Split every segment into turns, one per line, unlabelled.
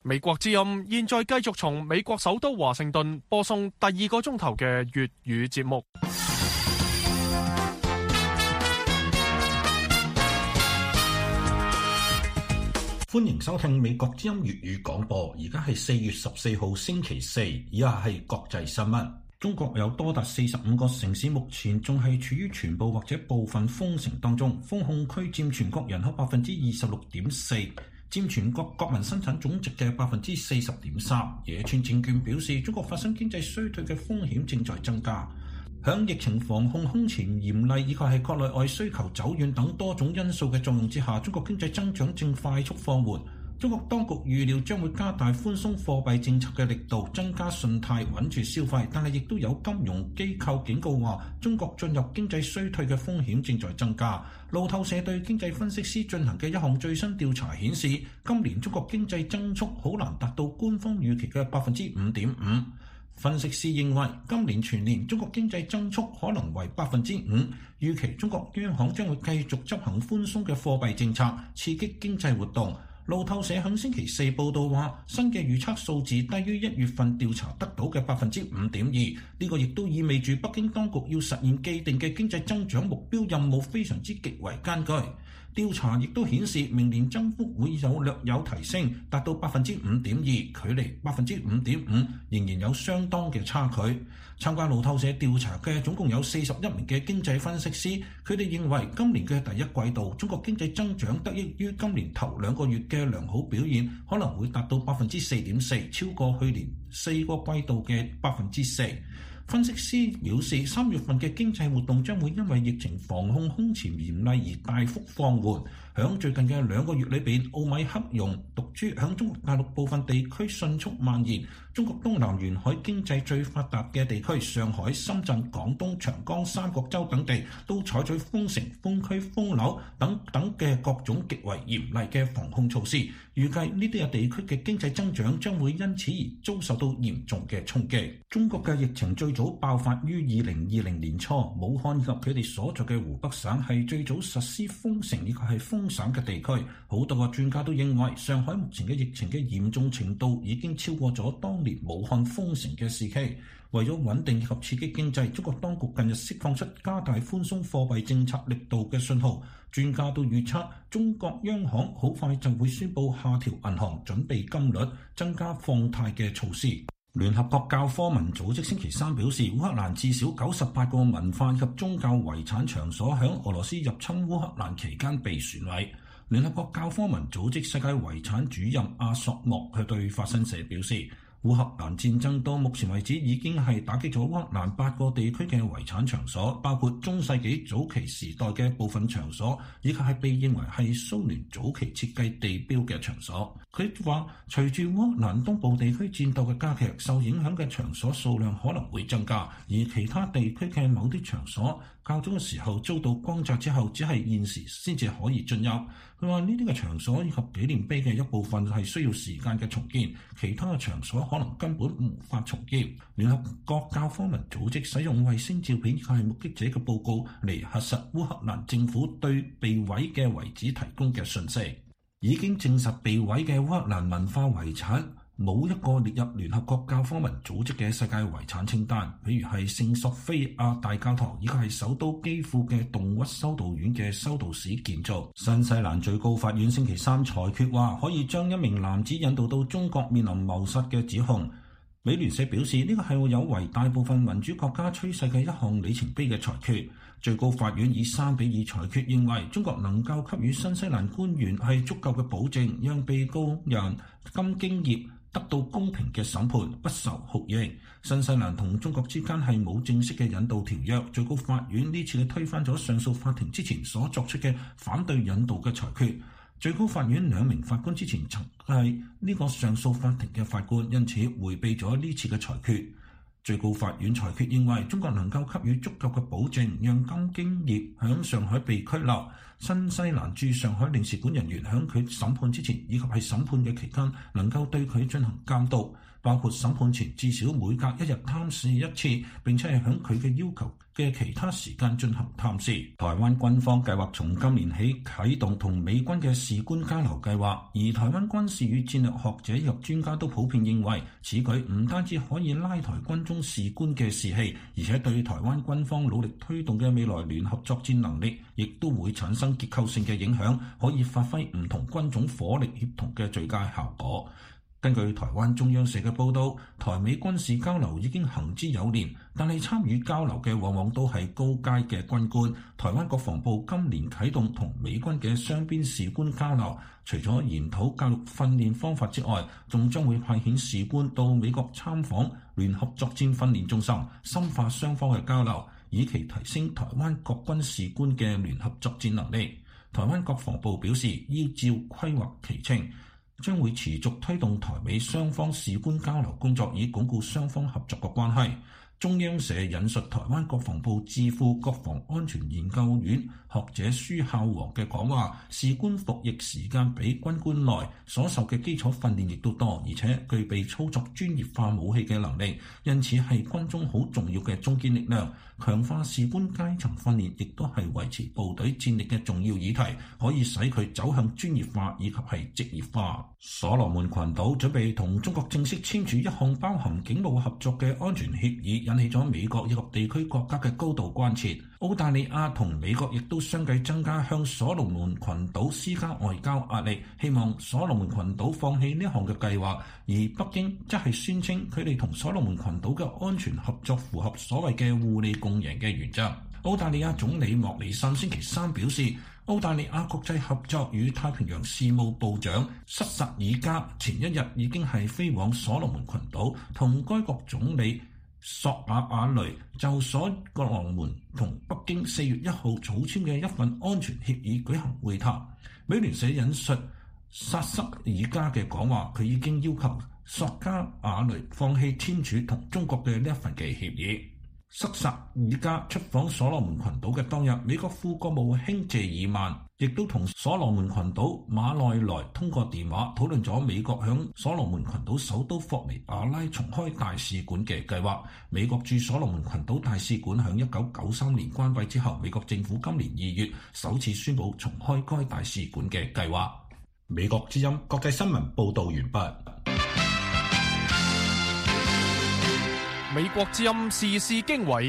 美國之音現在繼續從美國首都華盛頓播送第2個鐘頭嘅粵語節目。
歡迎收聽美國之音粵語廣播，而家係4月14號星期四，以下係國際新聞。中國有多達45個城市目前仲係處於全部或者部分封城當中，封控區佔全國人口26.4%。佔全國國民生產總值嘅40.3%。野村證券表示，中國發生經濟衰退嘅風險正在增加。響疫情防控空前嚴厲以及係國內外需求走遠等多種因素嘅作用之下，中國經濟增長正快速放緩。中國當局預料將會加大寬鬆貨幣政策嘅力度，增加信貸，穩住消費，但係亦都有金融機構警告話，中國進入經濟衰退嘅風險正在增加。路透社對經濟分析師進行嘅一項最新調查顯示，今年中國經濟增速好難達到官方預期嘅 5.5%。分析師認為，今年全年中國經濟增速可能為 5%， 預期中國央行將會繼續執行寬鬆嘅貨幣政策，刺激經濟活動。路透社喺星期四報道話，新嘅預測數字低於1月份調查得到嘅 5.2%， 呢個亦都意味住北京當局要實現既定嘅經濟增長目標任務非常之極為艱巨。調查亦都顯示，明年增幅會略有提升，達到 5.2%， 距離 5.5% 仍然有相當嘅差距。參加路透社調查嘅總共有41名嘅經濟分析師，佢哋認為今年嘅第一季度中國經濟增長得益於今年頭2個月嘅良好表現，可能會達到 4.4%， 超過去年4個季度嘅 4%。分析師表示，3月份嘅經濟活動將會因為疫情防控空前嚴厲而大幅放緩。響最近嘅2個月裏邊，奧米克戎毒株響中國大陸部分地區迅速蔓延。中國東南沿海經濟最發達嘅地區上海、深圳、廣東、長江三角洲等地都採取封城、封區、封樓等嘅各種極為嚴厲嘅防控措施。預計呢啲嘅地區嘅經濟增長將會因此而遭受到嚴重嘅衝擊。中國嘅疫情最早爆發於2020年初，武漢以及佢哋所在嘅湖北省係最早實施封城以及係封省嘅地區。好多個專家都認為，上海目前嘅疫情嘅嚴重程度已經超過咗當年武漢封城嘅時期。為咗穩定以及刺激經濟，中國當局近日釋放出加大寬鬆貨幣政策力度嘅信號。專家都預測，中國央行好快就會宣布下調銀行準備金率，增加放貸嘅措施。聯合國教科文組織星期三表示，烏克蘭至少98個文化及宗教遺產場所響俄羅斯入侵烏克蘭期間被損毀。聯合國教科文組織世界遺產主任阿索莫佢對法新社表示，烏克蘭戰爭到目前為止已經係打擊咗烏克蘭8個地區嘅遺產場所，包括中世紀早期時代嘅部分場所，以及係被認為係蘇聯早期設計地標嘅場所。佢話，隨住烏克蘭東部地區戰鬥嘅加劇，受影響嘅場所數量可能會增加，而其他地區嘅某啲場所較早嘅時候遭到轟炸之後，只係現時先至可以進入。佢話呢啲嘅場所以及紀念碑嘅一部分係需要時間嘅重建，其他嘅場所可能根本無法重建。聯合國教科文組織使用衛星照片以及係目擊者嘅報告嚟核實烏克蘭政府對被毀嘅遺址提供嘅信息。已經證實被毀嘅烏克蘭文化遺產冇一個列入聯合國教科文組織嘅世界遺產清單，比如係聖索菲亞大教堂，以及係首都基輔嘅洞屈修道院嘅修道士建築。新西蘭最高法院星期三裁決話，可以將一名男子引渡到中國面臨謀殺嘅指控。美聯社表示，呢個係有違大部分民主國家趨勢嘅一項里程碑嘅裁決。最高法院以3-2裁決，認為中國能夠給予新西蘭官員係足夠嘅保證，讓被告人金京業得到公平嘅審判，不受酷刑。新西蘭同中國之間係冇正式嘅引渡條約。最高法院呢次推翻咗上訴法庭之前所作出嘅反對引渡嘅裁決。最高法院2名法官之前曾係呢個上訴法庭嘅法官，因此迴避咗呢次嘅裁決。最高法院裁決認為，中國能夠給予足夠嘅保證，讓金京業響上海被拘留。新西蘭駐上海領事館人員響佢審判之前以及係審判嘅期間，能夠對佢進行監督，包括審判前至少每隔1日探視一次，並且係響佢嘅要求嘅其他時間進行探視。台灣軍方計劃從今年起啟動同美軍嘅士官交流計劃，而台灣軍事與戰略學者及專家都普遍認為，此舉唔單止可以拉抬軍中士官嘅士氣，而且對台灣軍方努力推動嘅未來聯合作戰能力，亦都會產生結構性嘅影響，可以發揮唔同軍種火力協同嘅最佳效果。根據台灣中央社嘅報導，台美軍事交流已經行之有年，但係參與交流嘅往往都係高階嘅軍官。台灣國防部今年啟動同美軍嘅雙邊士官交流，除咗研討教育訓練方法之外，仲將會派遣士官到美國參訪聯合作戰訓練中心，深化雙方嘅交流，以期提升台灣各軍士官嘅聯合作戰能力。台灣國防部表示，依照規劃期程，將會持續推動台美雙方士官交流工作，以鞏固雙方合作嘅關係。中央社引述台灣國防部智庫國防安全研究院學者舒孝煌嘅講話，士官服役時間比軍官耐，所受嘅基礎訓練亦都多，而且具備操作專業化武器嘅能力，因此係軍中好重要嘅中堅力量。強化士官階層訓練亦都係維持部隊戰力嘅重要議題，可以使佢走向專業化以及係職業化。所羅門群島準備同中國正式簽署一項包含警務合作嘅安全協議，引起咗美國以及地區國家嘅高度關切。澳大利亞同美國亦都相繼增加向所羅門群島施加外交壓力，希望所羅門群島放棄呢項嘅計劃，而北京則係宣稱佢哋同所羅門群島嘅安全合作符合所謂嘅互利共贏嘅原則。澳大利亞總理莫里森星期三表示，澳大利亞國際合作與太平洋事務部長塞薩爾加前一日已經係飛往所羅門群島，同該國總理索瓦瓦雷就所羅門同北京4月1號草簽嘅一份安全協議舉行會談。美聯社引述薩塞爾加嘅講話，佢已經要求索加瓦雷放棄簽署同中國嘅呢一份嘅協議。塞薩爾加出訪所羅門群島嘅當日，美國副國務卿謝爾曼亦都同所羅門群島馬內萊通過電話討論咗美國響所羅門群島首都霍尼亞拉重開大使館嘅計劃。美國駐所羅門群島大使館響1993年關閉之後，美國政府今年2月首次宣布重開該大使館嘅計劃。美國之音國際新聞報道完畢。
美國之音時事經緯，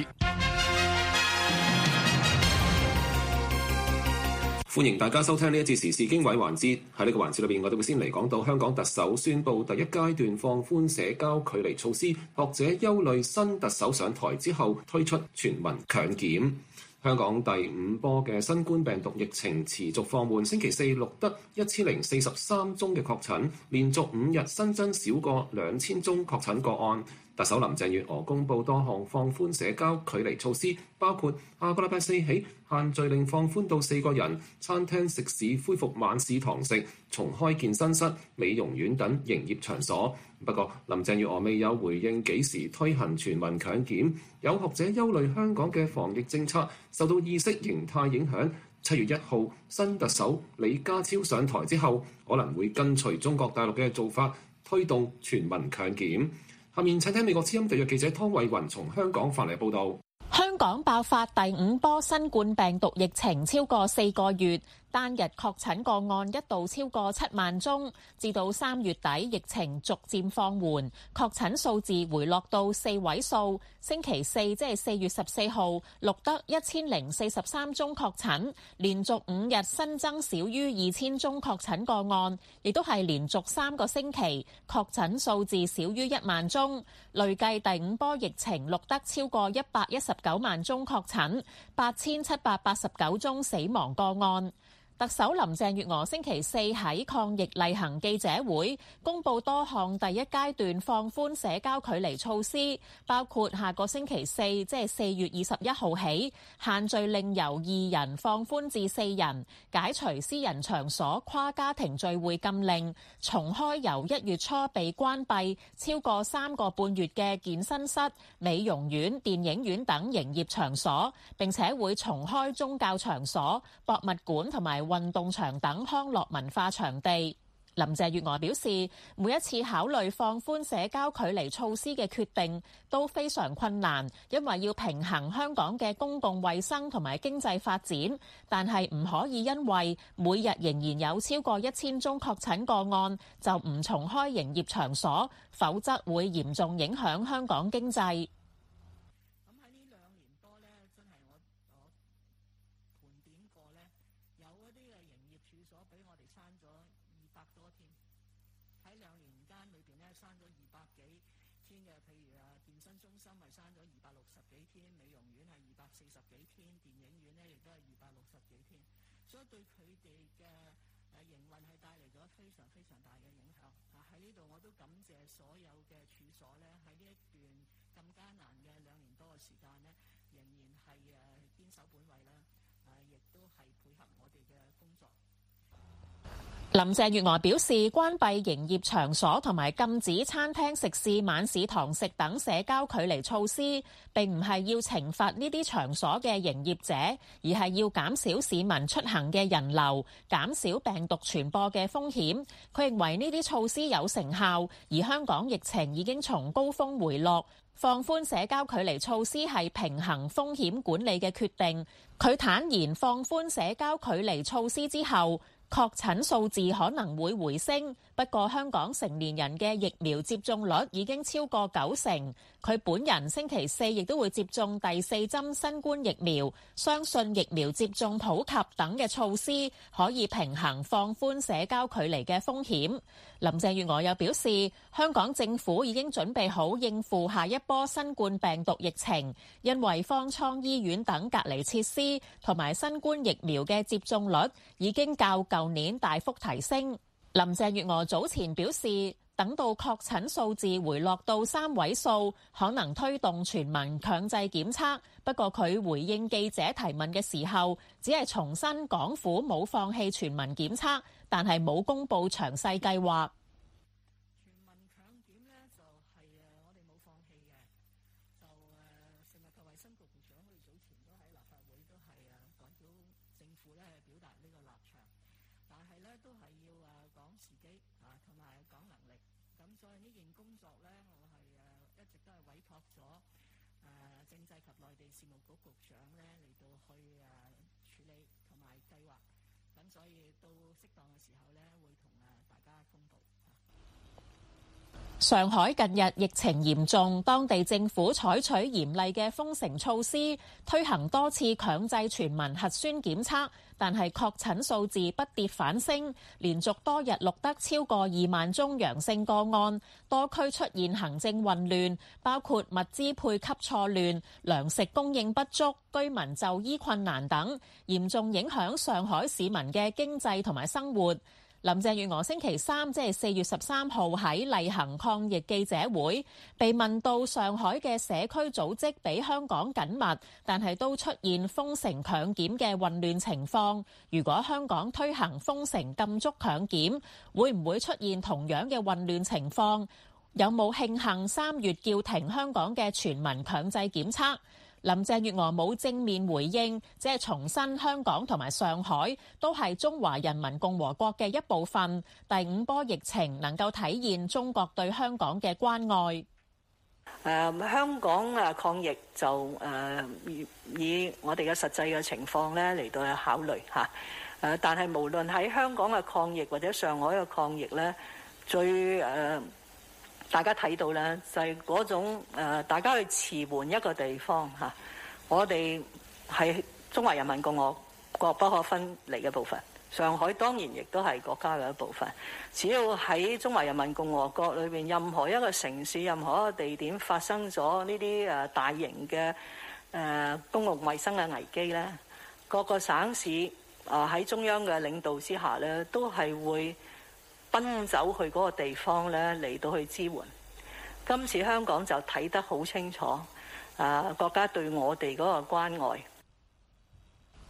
歡迎大家收聽呢一節時事經緯環節。喺呢個環節裏邊，我哋會先嚟講到香港特首宣布第一階段放寬社交距離措施，學者憂慮新特首上台之後推出全民強檢。香港第5波嘅新冠病毒疫情持續放緩，星期四錄得1043宗嘅確診，連續5日新增少過2000宗確診個案。特首林鄭月娥公布多項放寬社交距離措施，包括下個禮拜四起限聚令放寬到4個人，餐廳食肆恢復晚市堂食，重開健身室、美容院等營業場所。不過林鄭月娥未有回應幾時推行全民強檢。有學者憂慮香港嘅防疫政策受到意識形態影響。7月1號新特首李家超上台之後，可能會跟隨中國大陸嘅做法，推動全民強檢。下面請聽美國之音特約記者湯慧雲從香港發嚟報導。
香港爆發第5波新冠病毒疫情超過4個月，單日確診個案一度超過7萬宗，至到3月底疫情逐漸放緩，確診數字回落到4位數。星期四即係4月14號錄得1043宗確診，連續5日新增少於2000宗確診個案，亦都係連續3個星期確診數字少於1萬宗。累計第5波疫情錄得超過119萬宗確診，8789宗死亡個案。特首林鄭月娥星期四喺抗疫例行記者會公布多項第一階段放寬社交距離措施，包括下個星期四即係4月21號起，限聚令由2人放寬至4人，解除私人場所跨家庭聚會禁令，重開由1月初被關閉超過3個半月嘅健身室、美容院、電影院等營業場所，並且會重開宗教場所、博物館同埋運動場等康樂文化場地。 林鄭月娥表示，每一次考慮放寬社交距離措施嘅決定都非常困難，因為要平衡香港嘅公共衛生同埋經濟發展，但係唔可以因為每日仍然有超過1000宗確診個案就唔重開營業場所，否則會嚴重影響香港經濟。
對佢哋嘅營運係帶嚟咗非常非常大嘅影響。喺呢度我都感謝所有嘅處所咧，喺呢一段咁艱難嘅2年多嘅時間咧，仍然係堅守本位啦，亦都係配合我哋嘅工作。
林鄭月娥表示，關閉營業場所同埋禁止餐廳、食肆、晚市堂食等社交距離措施，並唔係要懲罰呢啲場所嘅營業者，而係要減少市民出行嘅人流，減少病毒傳播嘅風險。佢認為呢啲措施有成效，而香港疫情已經從高峰回落，放寬社交距離措施係平衡風險管理嘅決定。佢坦言，放寬社交距離措施之後，確診數字可能會回升，不過香港成年人嘅疫苗接種率已經超過90%。佢本人星期4亦都會接種第4針新冠疫苗，相信疫苗接種普及等嘅措施可以平衡放寬社交距離嘅風險。林鄭月娥又表示，香港政府已經準備好應付下一波新冠病毒疫情，因為方艙醫院等隔離設施同埋新冠疫苗嘅接種率已經較舊年大幅提升。林鄭月娥早前表示，等到確診數字回落到3位數，可能推動全民強制檢測。不過佢回應記者提問嘅時候，只係重申港府冇放棄全民檢測，但係冇公布詳細計劃。
全民強檢呢，就係我哋冇放棄嘅，就食物及衛生局局長佢早前都喺立法會都係代表政府咧表達呢個立場，但係咧都係要講時機同埋講能力。咁所以呢件工作咧，我係一直都係委託咗政制及內地事務局局長咧嚟到去處理同埋計劃。咁所以到適當嘅時候咧，會同大家公佈。
上海近日疫情嚴重，當地政府採取嚴厲嘅封城措施，推行多次強制全民核酸檢測，但係確診數字不跌反升，連續多日錄得超過2萬宗陽性個案，多區出現行政混亂，包括物資配給錯亂、糧食供應不足、居民就醫困難等，嚴重影響上海市民嘅經濟同埋生活。林鄭月娥星期3，即係4月13號喺例行抗疫記者會，被問到上海嘅社區組織比香港緊密，但係都出現封城強檢嘅混亂情況。如果香港推行封城禁足強檢，會唔會出現同樣嘅混亂情況？有冇慶幸3月叫停香港嘅全民強制檢測？林鄭月娥冇正面回應，只係重申香港同埋上海都係中華人民共和國嘅一部分。第5波疫情能夠體現中國對香港嘅關愛。
香港抗疫就以我哋嘅實際嘅情況咧嚟到去考慮嚇。但係無論喺香港嘅抗疫或者上海嘅抗疫咧，最大家睇到咧，就係嗰種大家去馳援一個地方嚇，我哋係中華人民共和國不可分離嘅部分。上海當然亦都係國家嘅一部分。只要喺中華人民共和國裏邊任何一個城市、任何一個地點發生咗呢啲大型嘅公共衛生嘅危機咧，各個省市喺中央嘅領導之下咧，都係會奔走去嗰個地方咧嚟到去支援。今次香港就睇得好清楚，國家對我哋嗰個關愛。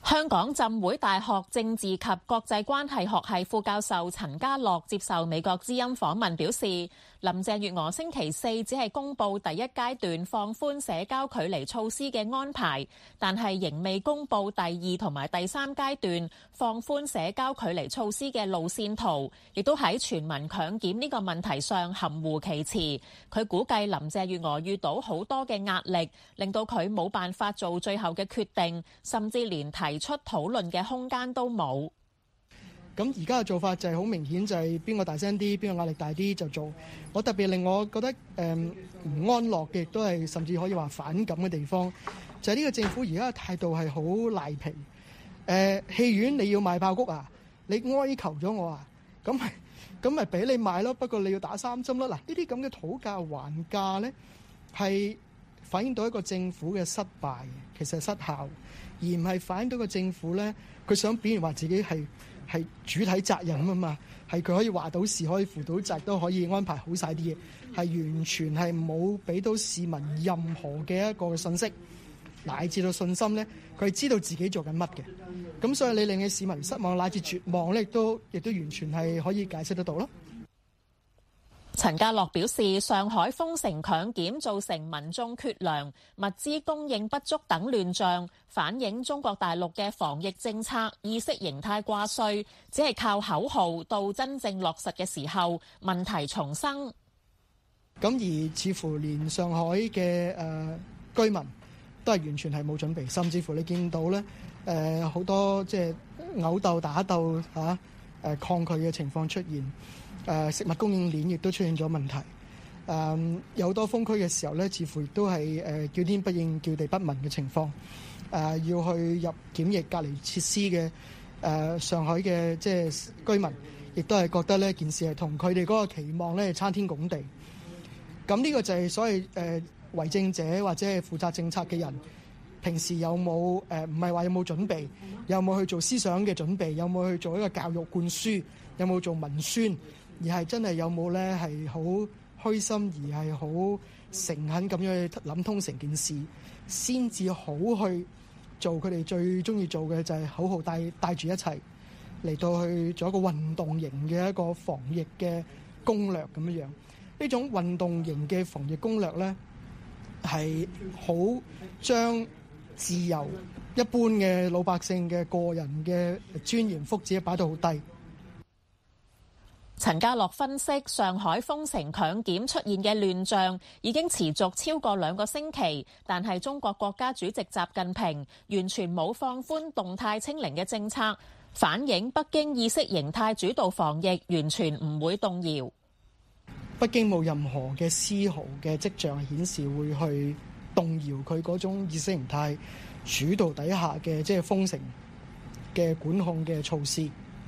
香港浸會大學政治及國際關係學系副教授陳家樂接受美國之音訪問表示，林鄭月娥星期四只係公布第一階段放寬社交距離措施嘅安排，但係仍未公布第二同埋第三階段放寬社交距離措施嘅路線圖，亦都喺全民強檢呢個問題上含糊其辭。佢估計林鄭月娥遇到好多嘅壓力，令到佢冇辦法做最後嘅決定，甚至連提出討論嘅空間都冇。
咁而家嘅做法就係好明顯，就係邊個大聲啲，邊個壓力大啲就做。我特別令我覺得唔安樂嘅，亦都係甚至可以話反感嘅地方，就係呢個政府而家嘅態度係好賴皮。戲院你要賣爆谷啊，你哀求咗我啊，咁咪俾你賣咯，不過你要打3針咯。嗱，呢啲咁嘅討價還價呢，係反映到一個政府嘅失敗，其實係失效，而唔係反映到個政府呢，佢想表現話自己係主體責任啊嘛，係佢可以話到事，可以負到責，都可以安排好晒啲嘢，係完全係冇俾到市民任何嘅一個信息，乃至到信心呢，佢係知道自己做緊乜嘅。咁所以你令嘅市民失望乃至絕望呢，亦都完全係可以解釋得到咯。
陳家樂表示，上海封城強檢造成民眾缺糧、物資供應不足等亂象，反映中國大陸嘅防疫政策意識形態掛帥，只係靠口號，到真正落實嘅時候，問題重生。
咁而似乎連上海嘅居民都係完全係冇準備，甚至乎你見到咧好多即係毆鬥打鬥抗拒嘅情況出現。食物供應鏈亦都出現咗問題，有好多封區嘅時候咧，似乎亦都係叫天不應叫地不聞嘅情況。要去入檢疫隔離設施嘅上海嘅即係居民，亦都係覺得呢件事係同佢哋嗰個期望咧差天共地。咁呢個就係所謂為政者或者係負責政策嘅人，平時有冇唔係話有冇準備，有冇去做思想嘅準備，有冇去做一個教育灌輸，有冇做文宣？而係真係有冇咧係好虛心，而係好誠懇咁樣去諗通成件事，先至好去做佢哋最中意做嘅，就係口號帶住一齊嚟到去做一個運動型嘅一個防疫嘅攻略咁樣。呢種運動型嘅防疫攻略咧，係好將自由一般嘅老百姓嘅個人嘅尊嚴福祉擺到好低。
陳家樂分析，上海封城強檢出現嘅亂象已經持續超過2個星期，但係中國國家主席習近平完全冇放寬動態清零嘅政策，反映北京意識形態主導防疫，完全唔會動搖。
北京冇任何嘅絲毫嘅跡象顯示會去動搖佢嗰種意識形態主導底下嘅即係封城嘅管控嘅措施。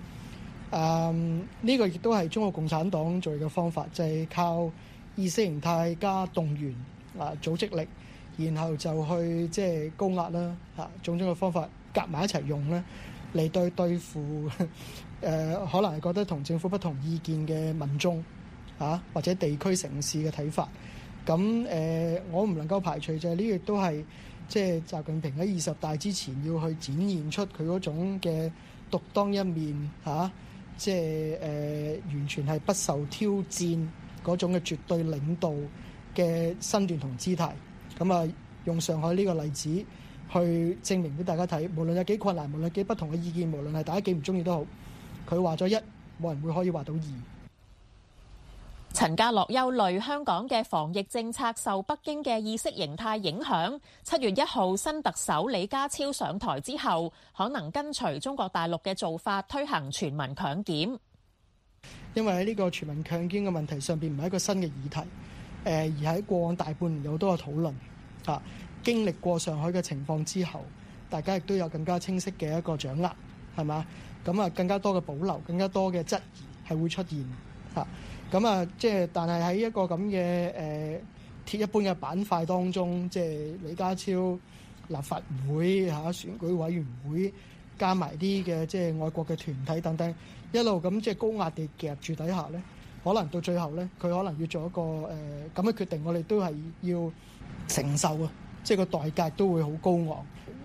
呢個亦都係中國共產黨做嘅方法，就係靠意識形態加動員組織力，然後就去即係高壓啦種種嘅方法夾埋一齊用咧，嚟對付可能係覺得同政府不同意見嘅民眾或者地區城市嘅睇法。咁我唔能夠排除就係呢個都係即係習近平喺20大之前要去展現出佢嗰種嘅獨當一面即係完全係不受挑戰嗰種嘅絕對領導嘅身段同姿態。咁用上海呢個例子去證明俾大家睇，無論有幾困難，無論幾不同嘅意見，無論係大家幾唔中意都好，佢話咗1，冇人會可以話到2。
陳家樂憂慮香港嘅防疫政策受北京嘅意識形態影響。7月1號新特首李家超上台之後，可能跟隨中國大陸嘅做法推行全民強檢。
因為喺呢個全民強檢嘅問題上邊唔係一個新嘅議題，而喺過往大半年有好多嘅討論。經歷過上海嘅情況之後，大家亦都有更加清晰嘅一個掌握，係嘛？咁更加多嘅保留，更加多嘅質疑係會出現。即係但係喺一個咁嘅鐵一般嘅板塊當中，即係李家超立法會選舉委員會加埋啲嘅即係愛國嘅團體等等，一路咁即係高壓地夾住底下咧，可能到最後咧，佢可能要做一個咁嘅決定，我哋都係要承受啊！即係個代價都會好高昂。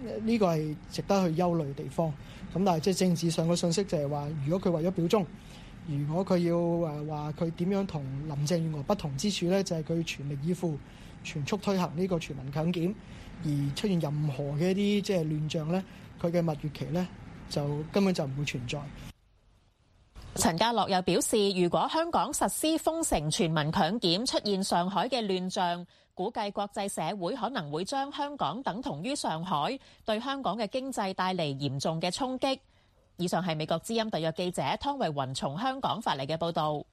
呢個係值得去憂慮嘅地方。咁但係即係政治上嘅信息就係話，如果佢為咗表忠，如果佢要話佢點樣同林鄭月娥不同之處呢，就係佢全力以赴、全速推行呢個全民強檢，而出現任何嘅一啲即係亂象呢，佢嘅蜜月期呢就根本就唔會存在。
陳家樂又表示，如果香港實施封城全民強檢，出現上海嘅亂象，估計國際社會可能會將香港等同於上海，對香港嘅經濟帶嚟嚴重嘅衝擊。以上係美國之音特約記者湯慧雲從香港發嚟嘅報導。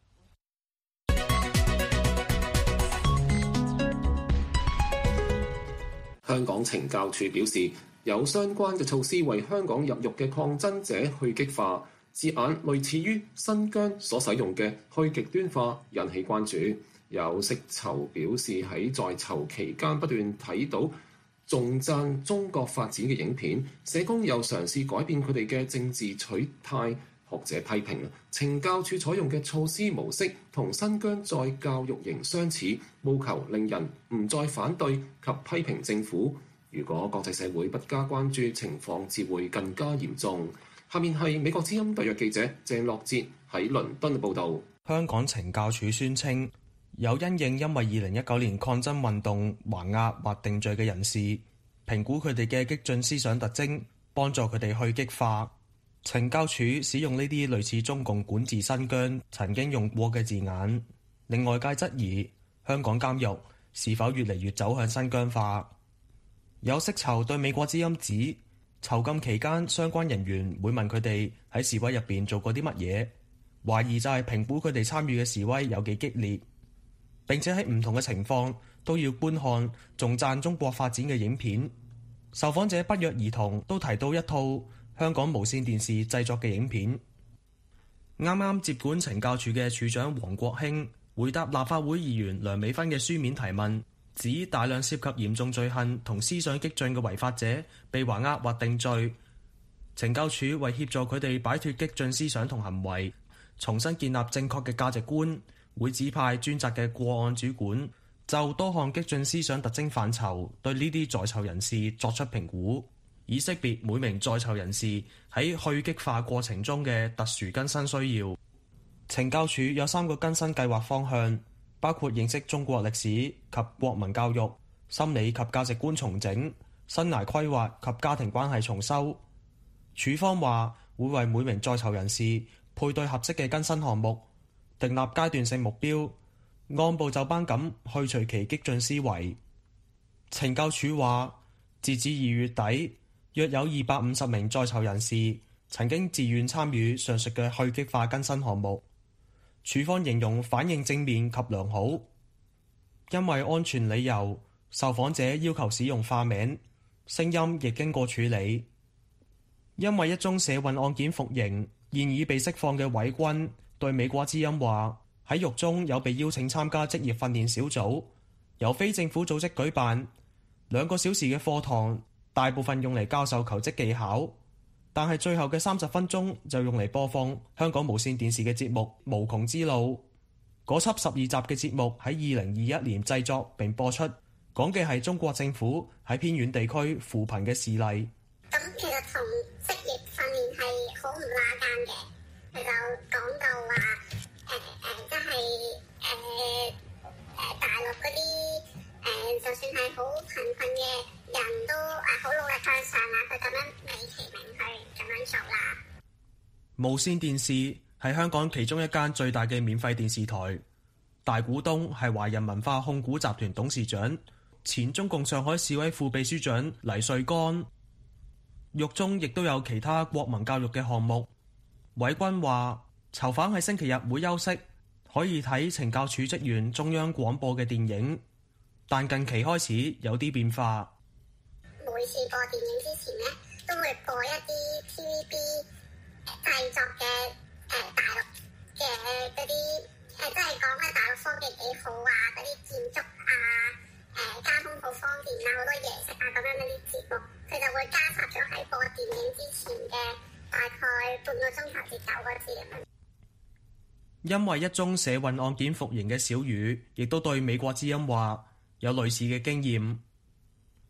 香港懲教署表示，有相關嘅措施為香港入獄嘅抗爭者去激化，字眼類似於新疆所使用嘅去極端化，引起關注。有釋囚表示喺在囚期間不斷睇到重讚中國發展嘅影片，社工又嘗試改變佢哋嘅政治取態。學者批評懲教署採用嘅措施模式同新疆再教育營相似，務求令人唔再反對及批評政府。如果國際社會不加關注，情況至會更加嚴重。下面係美國之音特約記者鄭樂哲喺倫敦嘅報導。
香港懲教署宣稱，有因為2019年抗爭運動還押或定罪嘅人士，評估佢哋嘅激進思想特徵，幫助佢哋去激化。懲教署使用呢啲類似中共管治新疆曾經用過嘅字眼，令外界質疑香港監獄是否越嚟越走向新疆化。有釋囚對美國之音指，囚禁期間相關人員會問佢哋喺示威入邊做過啲乜嘢，懷疑就係評估佢哋參與嘅示威有幾激烈，並且喺唔同嘅情況都要觀看仲讚中國發展嘅影片。受訪者不約而同都提到一套香港無線電視製作嘅影片。啱啱接管懲教署嘅署長王國興回答立法會議員梁美芬嘅書面提問，指大量涉及嚴重罪行同思想激進嘅違法者被還押或定罪。懲教署為協助佢哋擺脫激進思想同行為，重新建立正確嘅價值觀，會指派專責嘅個案主管就多項激進思想特徵範疇對呢啲在囚人士作出評估，以識別每名在囚人士喺去激化過程中嘅特殊更新需要。懲教署有3個更新計劃方向，包括認識中國歷史及國民教育、心理及價值觀重整、生涯規劃及家庭關係重修。署方話會為每名在囚人士配對合適嘅更新項目，訂立階段性目標，按部就班咁去除其激進思維。懲教署話，截至2月底，約有250名在囚人士曾經自願參與上述嘅去激化更新項目。署方形容反應正面及良好，因為安全理由，受訪者要求使用化名，聲音亦經過處理。因為一宗社運案件服刑，現已被釋放嘅偉軍對美國之音話，喺獄中有被邀請參加職業訓練小組，由非政府組織舉辦2個小時嘅課堂，大部分用嚟教授求職技巧，但係最後嘅30分鐘就用嚟播放香港無線電視嘅節目《無窮之路》。嗰輯12集嘅節目喺2021年製作並播出，講嘅係中國政府喺偏遠地區扶貧嘅事例。
咁其實同職業訓練係好唔拉更嘅，佢就講到話即係大陸嗰啲就算係好貧困嘅人都好努力向上啦，佢咁樣美其名去咁樣做啦。
無線電視係香港其中一間最大嘅免費電視台，大股東係華人文化控股集團董事長、前中共上海市委副秘書長黎瑞剛。獄中亦都有其他國民教育嘅項目。偉軍話，囚犯喺星期日會休息，可以睇懲教署職員中央廣播嘅電影，但近期開始有啲變化。
每次播電影之前呢，都會播一啲 TVB 製作嘅大陸嘅嗰啲即係講咧大陸科技幾好啊，嗰啲建築啊、交通好方便啊，好多嘢食啊咁樣嗰啲節目，佢就會加插咗喺播電影之前嘅大概半個鐘頭至9個字咁樣。
因為一宗社運案件服刑嘅小雨，亦都對美國之音話有類似嘅經驗。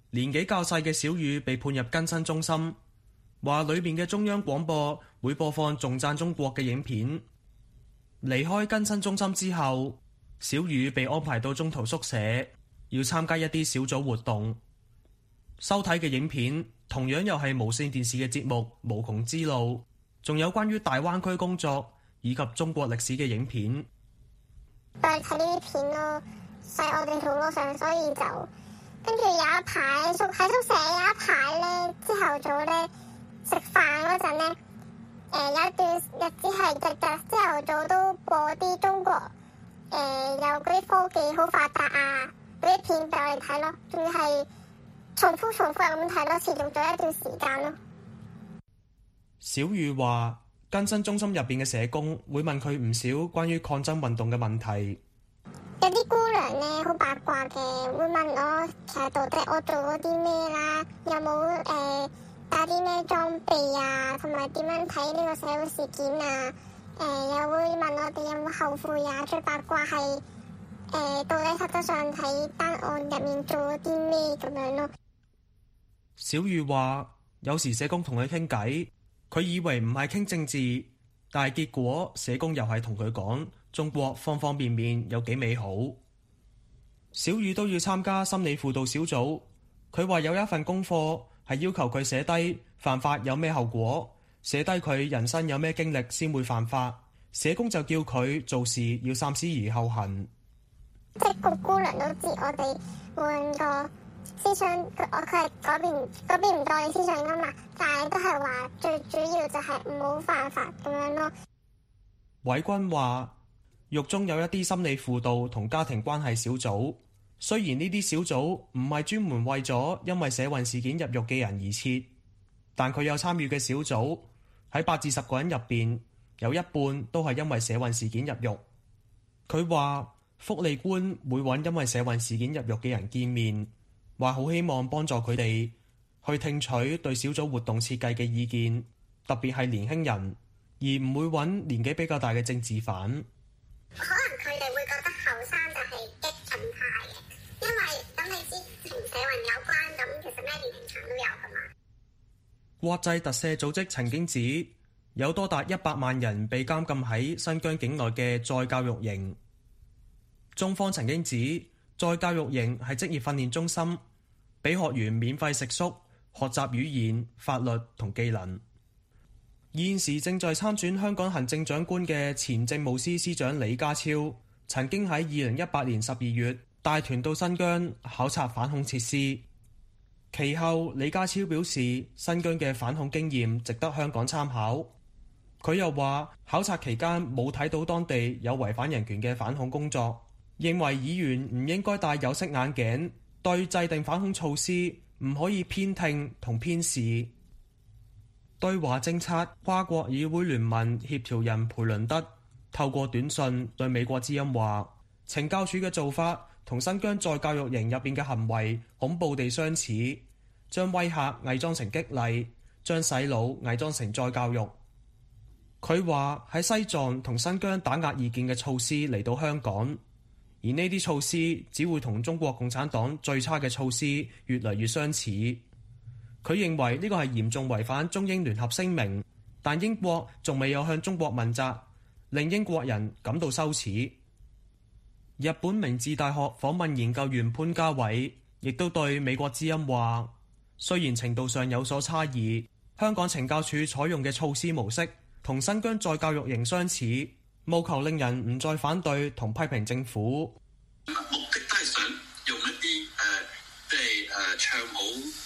年紀較細嘅小雨被判入更生中心，話裏面嘅中央廣播會播放頌讚中國嘅影片。離開更生中心之後，小雨被安排到中途宿舍，要參加一啲小組活動。收睇嘅影片同樣又係無線電視嘅節目《無窮之路》，仲有關於大灣區工作以及中國歷史嘅影片。
都係睇呢啲片咯，所以我哋同路上，所以就跟住有一排喺宿舍有一排咧，朝頭早咧食飯嗰陣咧，有一段日子係日日朝頭早都播啲中國有嗰啲科技好發達啊嗰啲片俾我哋睇咯，仲要係重複咁睇咯，持續咗一段時間咯。
小雨話，更生中心入邊嘅社工會問佢唔少關於抗爭運動嘅問題。
有啲姑娘咧好八卦嘅，會問我其實到底我做咗啲咩啦，有冇帶啲咩裝備啊，同埋點樣睇呢個社會事件啊？又會問我哋有冇後悔啊？最八卦係到底實質上喺單案入面做咗啲咩咁樣咯。
小雨話，有時社工同佢傾偈，佢以為唔係傾政治，但係結果社工又係同佢講中國方方面面有幾美好。小雨都要參加心理輔導小組，佢話有一份功課係要求佢寫低犯法有咩後果，寫低佢人生有咩經歷先會犯法。社工就叫佢做事要三思而後行。
即係個姑娘都知我哋換個思想，佢係改變唔到你思想噶嘛，但係都係話最主要就係唔好犯法咁樣咯。
偉君話，獄中有一啲心理輔導同家庭關係小組，雖然呢啲小組唔係專門為咗因為社運事件入獄嘅人而設，但佢有參與嘅小組喺8至10個人入邊，有一半都係因為社運事件入獄。佢話福利官會揾因為社運事件入獄嘅人見面，話好希望幫助佢哋去聽取對小組活動設計嘅意見，特別係年輕人，而唔會揾年紀比較大嘅政治犯。
可能佢哋會覺得後生就係激進派嘅，因為咁你知同社運有關，咁其實咩年齡層都有噶嘛。
國際特赦組織曾經指有多達100萬人被監禁喺新疆境內嘅再教育營。中方曾經指再教育營係職業訓練中心，俾學員免費食宿、學習語言、法律同技能。現時正在參選香港行政長官嘅前政務司司長李家超，曾經喺2018年12月帶團到新疆考察反恐設施。其後李家超表示，新疆嘅反恐經驗值得香港參考。佢又話，考察期間冇睇到當地有違反人權嘅反恐工作，認為議員唔應該戴有色眼鏡，對制定反恐措施唔可以偏聽同偏視。對華政策跨國議會聯盟協調人裴倫德透過短信對美國之音話，懲教署嘅做法同新疆再教育營入邊嘅行為恐怖地相似，將威嚇偽裝成激勵，將洗腦偽裝成再教育。佢話喺西藏同新疆打壓異見嘅措施嚟到香港，而呢啲措施只會同中國共產黨最差嘅措施越嚟越相似。佢認為呢個係嚴重違反中英聯合聲明，但英國仲未有向中國問責，令英國人感到羞恥。日本明治大學訪問研究員潘家偉亦都對美國之音話，雖然程度上有所差異，香港懲教署採用嘅措施模式同新疆再教育營相似，務求令人唔再反對同批評政府。
目的都係想用一啲唱好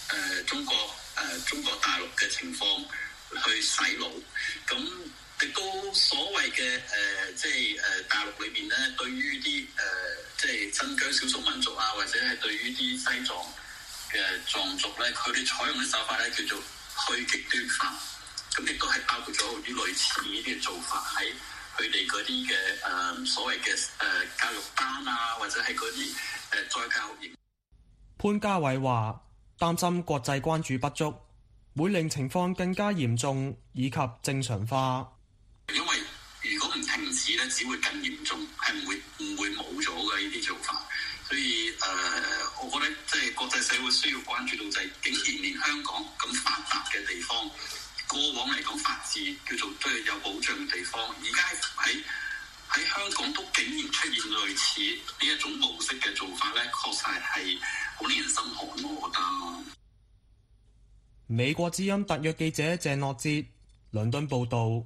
中國大陸嘅情況去洗腦，咁亦都所謂嘅大陸裏邊咧，對於啲新疆少數民族啊，或者係對於啲西藏嘅藏族咧，佢哋採用嘅手法咧叫做去極端化，咁亦都係包括咗啲類似呢啲嘅做法喺佢哋嗰啲嘅所謂嘅教育班啊，或者係嗰啲再教育營。
潘家偉話擔心國際關注不足，會令情況更加嚴重以及正常化。
因為如果唔停止咧， 只會更嚴重，係唔會冇咗嘅呢啲做法。所以我覺得即係國際社會需要關注到就係，竟然連香港咁發達嘅地方，過往嚟講法治叫做都係有保障嘅地方，而家喺香港都竟然出現類似呢一種模式嘅做法咧，確實係好令人心寒，我覺得。
美國之音特約記者鄭樂哲，倫敦報導。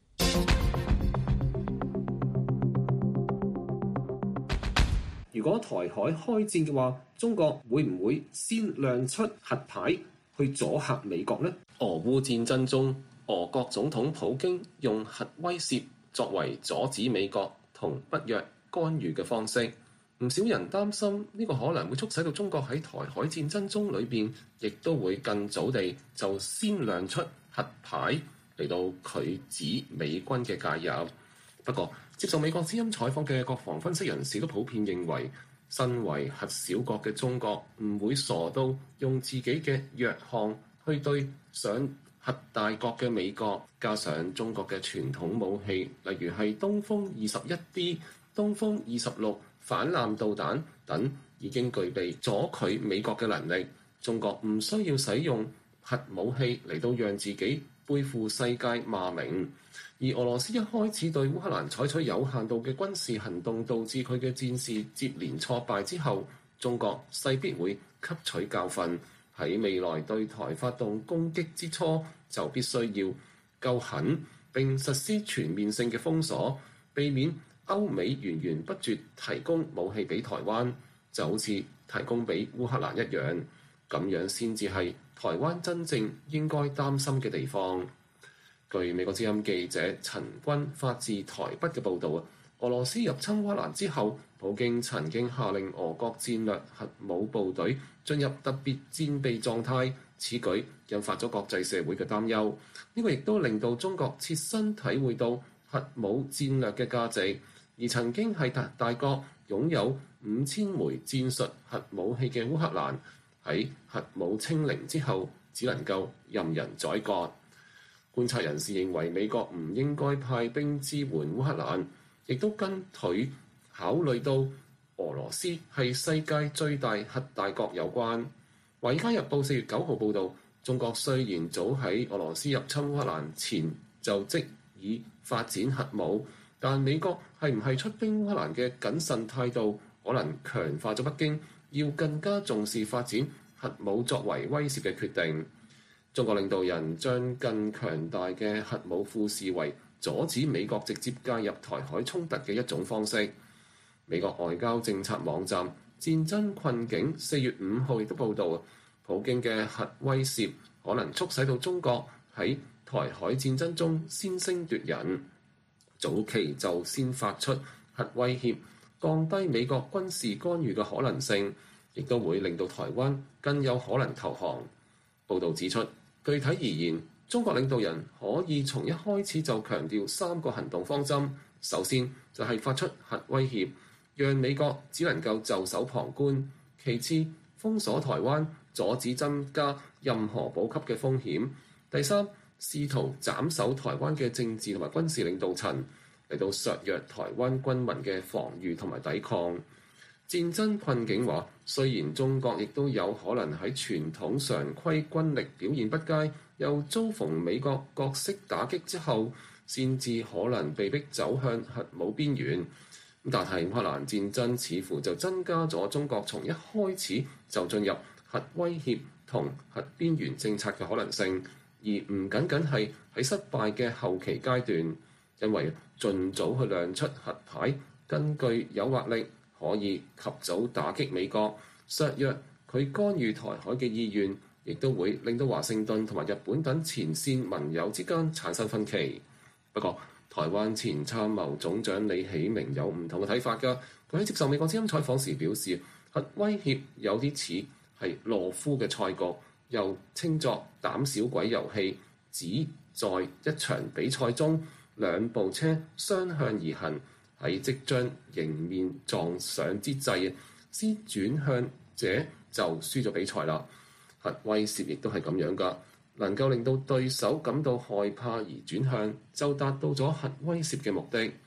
如果台海開戰嘅話，中國會唔會先亮出核牌去阻嚇美國呢？俄烏戰爭中，俄國總統普京用核威懾作為阻止美國同北約干預嘅方式，唔少人擔心呢個可能會促使到中國喺台海戰爭中裏邊，亦都會更早地就先亮出核牌嚟到拒止美軍嘅介入。不過，接受美國之音採訪嘅國防分析人士都普遍認為，身為核小國嘅中國唔會傻到用自己嘅弱項去對上核大國嘅美國，加上中國嘅傳統武器，例如係東風21D、東風26反艦導彈等，已經具備阻拒美國嘅能力。中國唔需要使用核武器嚟到讓自己背負世界罵名。而俄羅斯一開始對烏克蘭採取有限度嘅軍事行動，導致佢嘅戰事接連挫敗之後，中國勢必會吸取教訓，喺未來對台發動攻擊之初，就必須要夠狠並實施全面性嘅封鎖，避免歐美源源不絕提供武器俾台灣，就好似提供俾烏克蘭一樣，咁樣先至係台灣真正應該擔心嘅地方。據美國之音記者陳軍發自台北嘅報導，俄羅斯入侵烏克蘭之後，普京曾經下令俄國戰略核武部隊進入特別戰備狀態，此舉引發咗國際社會嘅擔憂。呢個亦都令到中國切身體會到核武戰略嘅價值，而曾經係大國擁有5000枚戰術核武器嘅烏克蘭，喺核武清零之後，只能夠任人宰割。觀察人士認為，美國唔應該派兵支援烏克蘭，亦都跟佢考慮到俄羅斯係世界最大核大國有關。《華爾街日報》4月9號報導，中國雖然早喺俄羅斯入侵烏克蘭前就職以發展核武，但美國係唔係出兵烏克蘭嘅謹慎態度，可能強化咗北京要更加重視發展核武作為威懾嘅決定。中國領導人將更強大嘅核武庫視為阻止美國直接介入台海衝突嘅一種方式。美國外交政策網站戰爭困境4月5號亦都報導，普京嘅核威懾可能促使到中國喺台海戰爭中先聲奪人，早期就先發出核威脅，降低美國軍事干預嘅可能性，亦都會令到台灣更有可能投降。報導指出，具體而言，中國領導人可以從一開始就強調3個行動方針。首先就係發出核威脅，讓美國只能夠袖手旁觀；其次，封鎖台灣，阻止增加任何補給嘅風險；第三，試圖斬首台灣嘅政治同埋軍事領導層，嚟到削弱台灣軍民嘅防禦同埋抵抗。戰爭困境話，雖然中國亦都有可能喺傳統常規軍力表現不佳，又遭逢美國各式打擊之後，先至可能被迫走向核武邊緣。但係烏克蘭戰爭似乎就增加咗中國從一開始就進入核威脅同核邊緣政策嘅可能性，而唔僅僅係喺失敗嘅後期階段，因為盡早去亮出核牌，更具誘惑力，可以及早打擊美國，削弱佢干預台海嘅意願，亦都會令到華盛頓同埋日本等前線盟友之間產生分歧。不過，台灣前參謀總長李喜明有唔同嘅睇法㗎。佢喺接受美國之音採訪時表示，核威脅有啲似係懦夫嘅賽局，又稱作膽小鬼遊戲，只在一場比賽中兩部車相向而行，喺即將迎面撞上之際，先轉向者就輸咗比賽啦。核威懾亦都係咁樣噶，能夠令到對手感到害怕而轉向，就達到咗核威懾嘅目的。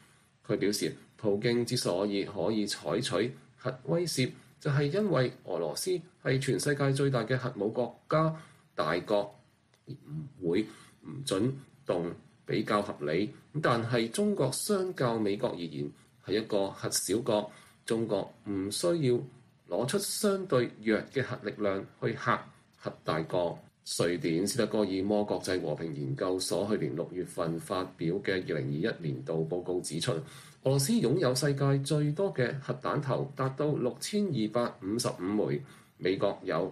佢表示，普京之所以可以採取核威懾，就係因為俄羅斯係全世界最大嘅核武國家，大國唔會唔準動比較合理。但係中國相較美國而言係一個核小國，中國唔需要攞出相對弱嘅核力量去嚇核大國。瑞典斯德哥爾摩國際和平研究所去年6月份發表嘅2021年度報告指出，俄羅斯擁有世界最多嘅核彈頭，達到6255枚，美國有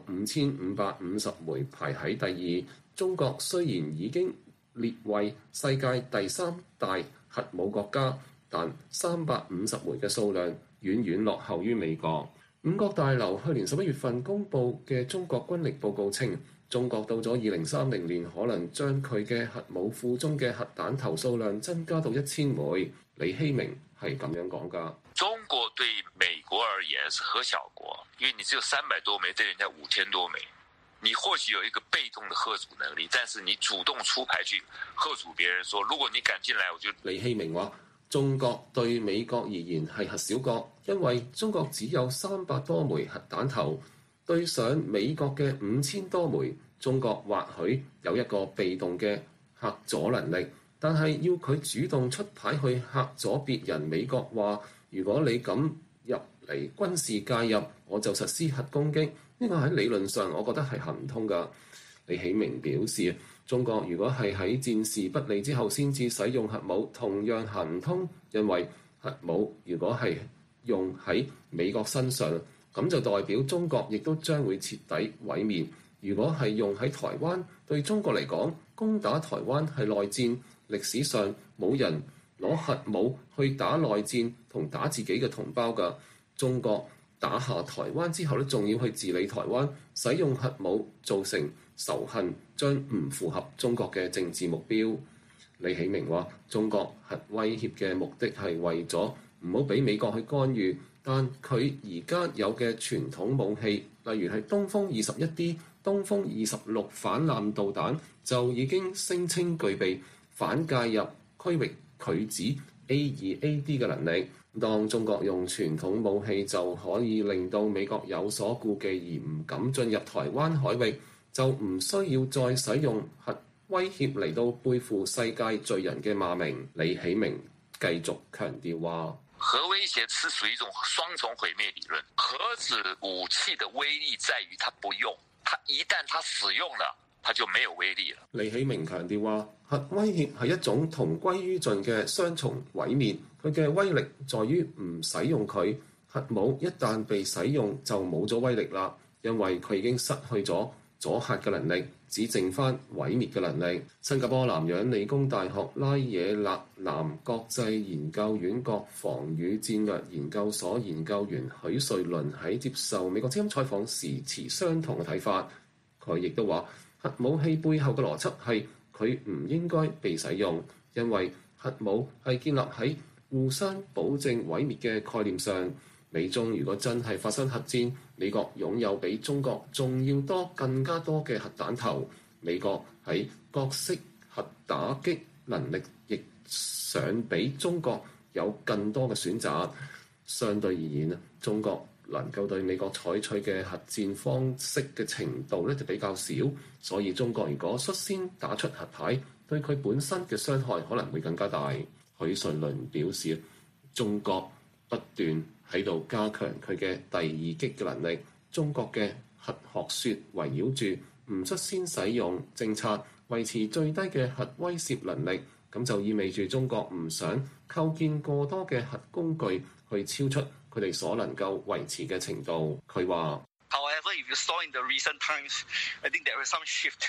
5550枚，排喺第二。中國雖然已經列為世界第3大核武國家，但350枚嘅數量遠遠落後於美國。五角大樓去年11月份公布嘅中國軍力報告稱，中國到咗2030年可能將佢嘅核武庫中嘅核彈頭數量增加到1000枚。李希明係咁樣講㗎。
中國對美國而言是核小國，因為你只有300多枚，對人家5000多枚。你或許有一個被動的嚇阻能力，但是你主動出牌去嚇阻別人說，如果你敢進來，我就……
李希明話：中國對美國而言係核小國，因為中國只有300多枚核彈頭，對上美國嘅5000多枚，中國或許有一個被動嘅嚇阻能力，但係要佢主動出牌去嚇阻別人。美國話：如果你敢入嚟軍事介入，我就實施核攻擊。呢個喺理論上，我覺得係行唔通㗎。李喜明表示，中國如果係喺戰事不利之後先至使用核武，同樣行唔通，因為核武如果係用喺美國身上，咁就代表中國亦都將會徹底毀滅。如果係用喺台灣，對中國嚟講，攻打台灣係內戰，歷史上冇人攞核武去打內戰同打自己嘅同胞㗎。中國打下台灣之後咧，仲要去治理台灣，使用核武造成仇恨，將唔符合中國嘅政治目標。李喜明話：中國核威脅嘅目的係為咗唔好俾美國去干預，但佢而家有嘅傳統武器，例如係東風21D、東風26反艦導彈，就已經聲稱具備反介入區域拒止 A2AD 嘅能力。當中國用傳統武器就可以令到美國有所顧忌而唔敢進入台灣海域，就唔需要再使用核威脅嚟到背負世界罪人嘅罵名。李喜明繼續強調話：
核威脅是屬於一種雙重毀滅理論。核子武器的威力在於它不用，它一旦它使用了，它就沒有威力了。
李喜明強調話：核威脅係一種同歸於盡嘅雙重毀滅。佢嘅威力在於唔使用佢，核武一旦被使用就冇咗威力啦，因為佢已經失去咗阻嚇嘅能力，只剩翻毀滅嘅能力。新加坡南洋理工大學拉惹勒南國際研究院國防與戰略研究所研究員許瑞麟喺接受美國之音採訪時持相同嘅睇法。佢亦都話：核武器背後嘅邏輯係佢唔應該被使用，因為核武係建立喺互相保證毀滅嘅概念上。美中如果真係發生核戰，美國擁有比中國仲要多更加多嘅核彈頭，美國喺各式核打擊能力亦想比中國有更多嘅選擇。相對而言，中國能夠對美國採取嘅核戰方式嘅程度咧就比較少，所以中國如果率先打出核牌，對佢本身嘅傷害可能會更加大。許瑞麟表示，中國不斷喺度加強佢嘅第二擊嘅能力。中國嘅核學説圍繞住唔率先使用政策，維持最低嘅核威懾能力，咁就意味住中國唔想構建過多嘅核工具去超出佢哋所能夠維持嘅程度。佢話
：However, if you saw in the recent times, I think there was some shift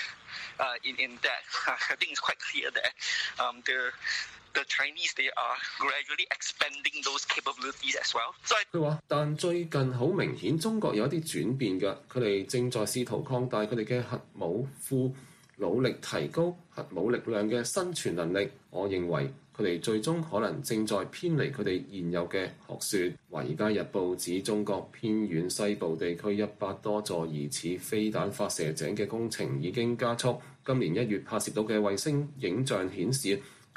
in that. I think it's quite clear that the Chinese, they are gradually expanding those capabilities as well.
佢話，但最近好明顯，中國有一啲轉變嘅，佢哋正在試圖擴大佢哋嘅核武庫，努力提高核武力量嘅生存能力。我認為佢哋最終可能正在偏離佢哋現有嘅學説。《華爾街日報》指中國偏遠西部地區100多座疑似飛彈發射井嘅工程已經加速。今年1月拍攝到嘅衛星影像顯示，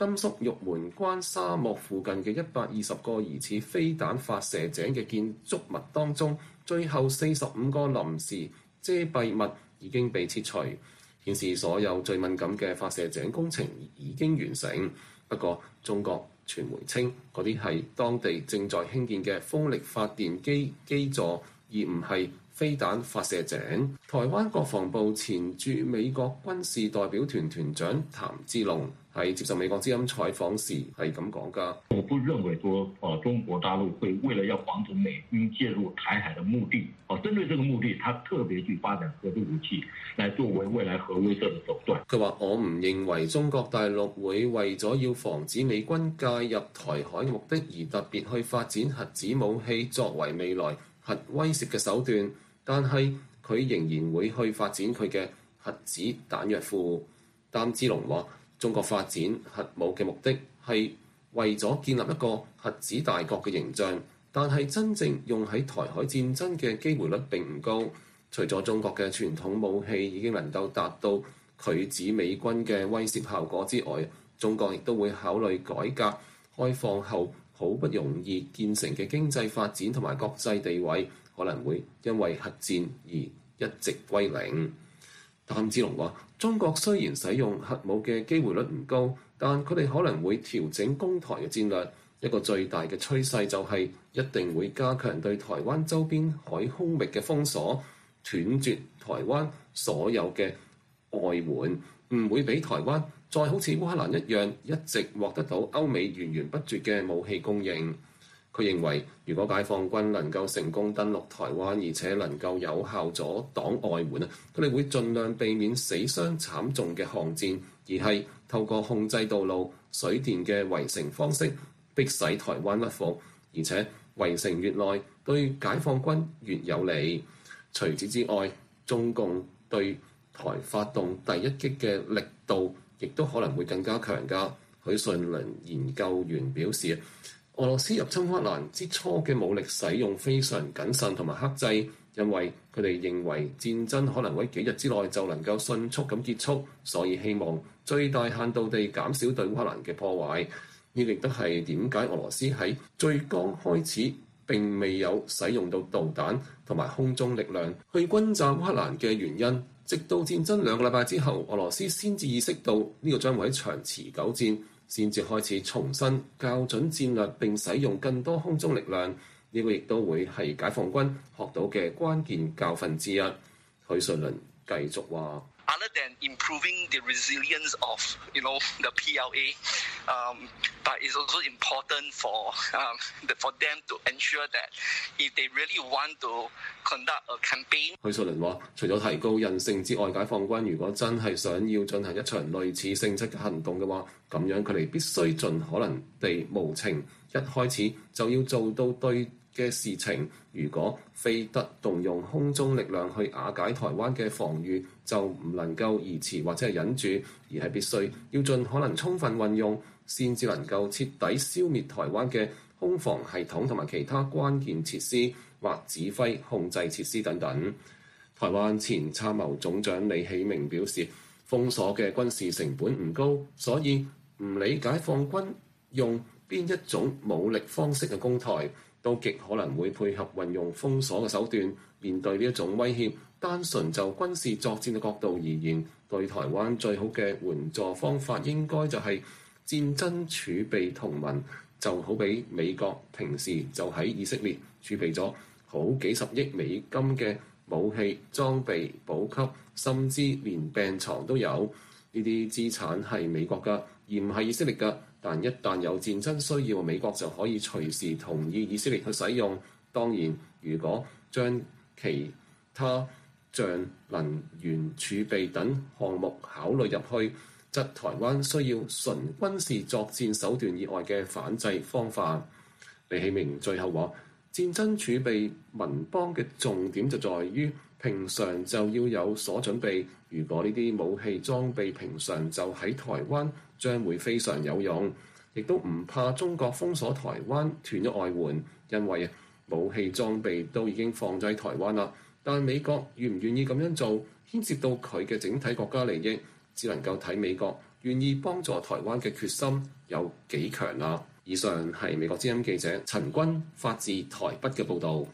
甘肅玉門關沙漠附近嘅120個疑似飛彈發射井嘅建築物當中，最後45個臨時遮蔽物已經被撤除，顯示所有最敏感嘅發射井工程已經完成。不過，中國傳媒稱嗰啲係當地正在興建嘅風力發電機基座，而唔係飛彈發射井。台灣國防部前駐美國軍事代表團團長譚志龍喺接受美國之音採訪時係咁講㗎。
我不認為說，中國大陸會為了要防止美軍介入台海的目的，針對這個目的，他特別去發展核子武器，來作為未來核威懾的手段。
佢話：我唔認為中國大陸會為咗要防止美軍介入台海嘅目的而特別去發展核子武器作為未來核威懾嘅手段，但係佢仍然會去發展佢嘅核子彈藥庫。譚志龍話：中國發展核武嘅目的係為咗建立一個核子大國嘅形象，但係真正用喺台海戰爭嘅機會率並唔高。除咗中國嘅傳統武器已經能夠達到拒止美軍嘅威懾效果之外，中國亦都會考慮改革開放後好不容易建成嘅經濟發展同埋國際地位，可能會因為核戰而一直歸零。譚志龍話：中國雖然使用核武嘅機會率唔高，但佢哋可能會調整攻台嘅戰略。一個最大嘅趨勢就係一定會加強對台灣周邊海空域嘅封鎖，斷絕台灣所有嘅外援，唔會俾台灣再好似烏克蘭一樣一直獲得到歐美源源不絕嘅武器供應。佢認為，如果解放軍能夠成功登陸台灣，而且能夠有效阻擋外援啊，佢哋會盡量避免死傷慘重嘅巷戰，而係透過控制道路、水電嘅圍城方式，迫使台灣屈服，而且圍城越耐，對解放軍越有利。除此之外，中共對台發動第一擊嘅力度，亦都可能會更加強㗎。許瑞麟研究員表示，俄羅斯入侵烏克蘭之初嘅武力使用非常謹慎同埋克制，因為佢哋認為戰爭可能喺幾日之內就能夠迅速咁結束，所以希望最大限度地減少對烏克蘭嘅破壞。呢個亦都係點解俄羅斯喺最剛開始並未有使用到導彈同埋空中力量去轟炸烏克蘭嘅原因。直到戰爭2個禮拜之後，俄羅斯先至意識到呢個將會係一場持久戰，先至開始重新校準戰略並使用更多空中力量。呢個亦都會係解放軍學到嘅關鍵教訓之一。許瑞麟繼續話
：Other than improving the resilience of, the PLA, but it's also important for them to ensure that if they really want to conduct a campaign。
許瑞麟話：除咗提高韌性之外，解放軍如果真係想要進行一場類似性質嘅行動嘅話，咁樣佢哋必須盡可能地無情，一開始就要做到對嘅事情。如果非得動用空中力量去瓦解台灣嘅防禦，就唔能夠遲遲或者係忍住，而係必須要盡可能充分運用，先至能夠徹底消滅台灣嘅空防系統同埋其他關鍵設施或指揮控制設施等等。台灣前參謀總長李喜明表示，封鎖嘅軍事成本唔高，所以唔理解放軍用邊一種武力方式嘅攻台，都極可能會配合運用封鎖嘅手段。面對呢一種威脅，單純就軍事作戰嘅角度而言，對台灣最好嘅援助方法應該就係戰爭儲備同盟，就好比美國平時就喺以色列儲備咗好幾十億美金嘅武器裝備補給，甚至連病床都有。呢啲資產係美國嘅，而唔係以色列嘅。但一旦有戰爭需要，美國就可以隨時同意以色列去使用。當然，如果將其他像能源儲備等項目考慮入去，則台灣需要純軍事作戰手段以外嘅反制方法。李喜明最後話：戰爭儲備盟邦嘅重點就在於平常就要有所準備。如果呢啲武器裝備平常就喺台灣，將會非常有用，亦都唔怕中國封鎖台灣斷咗外援，因為武器裝備都已經放咗喺台灣啦。但美國願唔願意咁樣做，牽涉到佢嘅整體國家利益，只能夠睇美國願意幫助台灣嘅決心有幾強啦。以上係美國之音記者陳君發自台北嘅報導。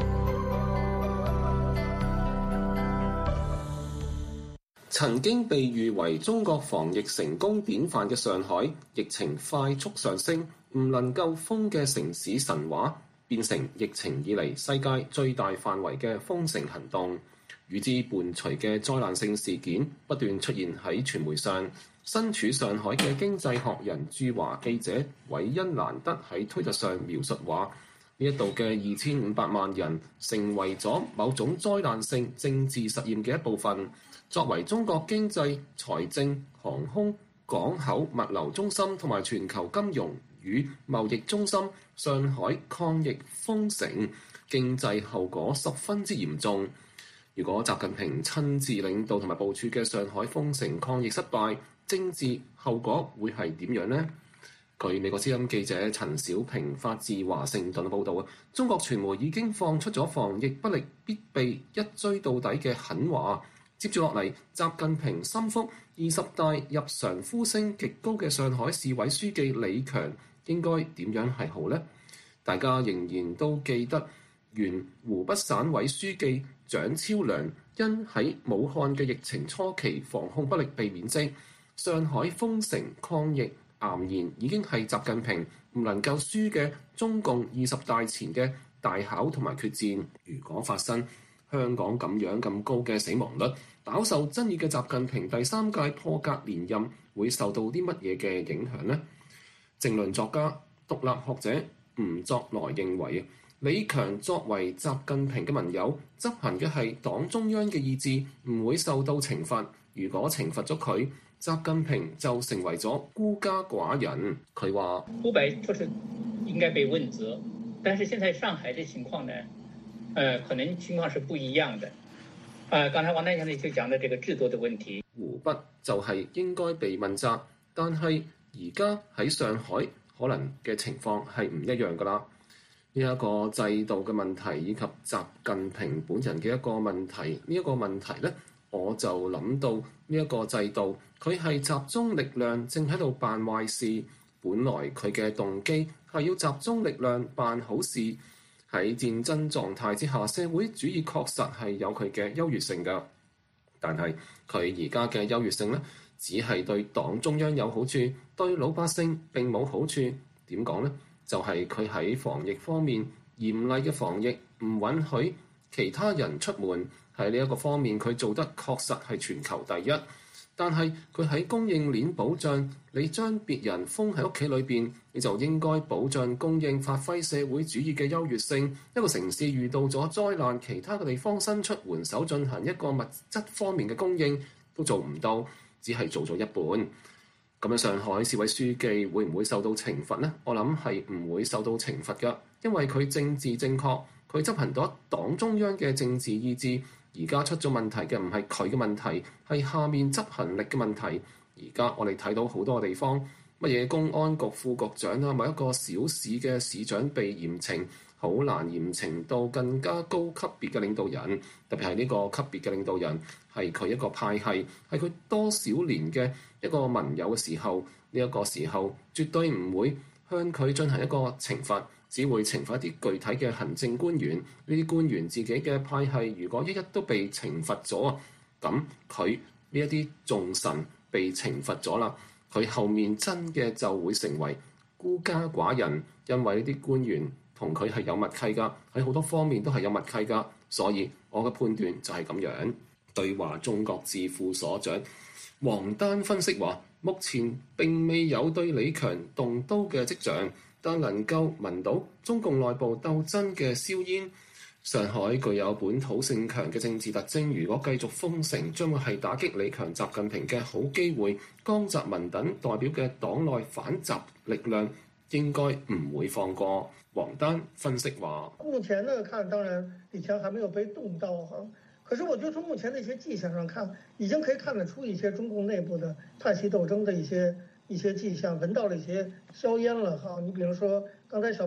曾經被譽為中國防疫成功典範嘅上海，疫情快速上升，唔能夠封嘅城市神話變成疫情以嚟世界最大範圍嘅封城行動。與之伴隨嘅災難性事件不斷出現喺傳媒上。身處上海嘅經濟學人駐華記者韋恩蘭德喺推特上描述話：呢一度嘅2500萬人成為咗某種災難性政治實驗嘅一部分。作為中國經濟、財政、航空、港口、物流中心同埋全球金融與貿易中心，上海抗疫封城，經濟後果十分之嚴重。如果習近平親自領導同埋部署嘅上海封城抗疫失敗，政治後果會係點樣呢？據美國之音記者陳小平發自華盛頓報導，中國傳媒已經放出咗防疫不力必被一追到底嘅狠話。接住落嚟，習近平心腹20大入常呼聲極高嘅上海市委書記李強應該點樣係好呢？大家仍然都記得原湖北省委書記蔣超良因喺武漢嘅疫情初期防控不力被免職。上海封城抗疫儼然已經係習近平唔能夠輸嘅中共20大前嘅大考同埋決戰。如果發生香港咁樣咁高嘅死亡率，飽受爭議嘅習近平第3屆破格連任會受到啲乜嘢嘅影響呢？政論作家、獨立學者吳作來認為，李強作為習近平嘅盟友，執行嘅係黨中央嘅意志，唔會受到懲罰。如果懲罰咗佢，習近平就成為咗孤家寡人。佢話：
湖北就是應該被問責，但是現在上海嘅情況呢？可能情況是不一樣的。剛才王丹先生就講的這個制度的問題。
湖北就係應該被問責，但係而家喺上海可能嘅情況係唔一樣㗎啦。呢一個制度嘅問題以及習近平本人嘅一個問題，呢一個問題呢，我就諗到呢一個制度，佢係集中力量正喺度辦壞事。本來佢嘅動機係要集中力量辦好事。喺戰爭狀態之下，社會主義確實係有佢嘅優越性㗎。但係佢而家嘅優越性呢，只係對黨中央有好處，對老百姓並冇好處。點講呢？就係佢喺防疫方面嚴厲嘅防疫，唔允許其他人出門。喺呢一個方面，佢做得確實係全球第一。但係佢喺供應鏈保障，你將別人封喺屋企裏邊，你就應該保障供應，發揮社會主義嘅優越性。一個城市遇到咗災難，其他嘅地方伸出援手進行一個物質方面嘅供應，都做唔到，只係做咗一半。咁樣上海市委書記會唔會受到懲罰呢？我諗係唔會受到懲罰㗎，因為佢政治正確，佢執行到黨中央嘅政治意志。而家出咗問題嘅唔係佢嘅問題，係下面執行力嘅問題。而家我哋睇到好多地方，乜嘢公安局副局長啊，某一個小市嘅市長被嚴懲，好難嚴懲到更加高級別嘅領導人。特別係呢個級別嘅領導人係佢一個派系，係佢多少年嘅一個盟友嘅時候，呢一個時候絕對唔會向佢進行一個懲罰。只會懲罰一啲具體嘅行政官員，呢啲官員自己嘅派系，如果一都被懲罰咗，咁佢呢一啲重臣被懲罰咗啦，佢後面真嘅就會成為孤家寡人，因為呢啲官員同佢係有默契㗎，喺好多方面都係有默契㗎，所以我嘅判斷就係咁樣。對華中國智庫所長王丹分析話，目前並未有對李強動刀嘅跡象。但能夠聞到中共內部鬥爭嘅硝煙。上海具有本土性強嘅政治特徵，如果繼續封城，將會係打擊李強、習近平嘅好機會。江澤民等代表嘅黨內反習力量應該唔會放過。王丹分析話：
目前呢看，當然李強還沒有被動刀哈，可是我覺得從目前的一些跡象上看，已經可以看得出一些中共內部的派系鬥爭的一些跡象，聞到了一些硝煙了哈。你比如說，剛才小平也講。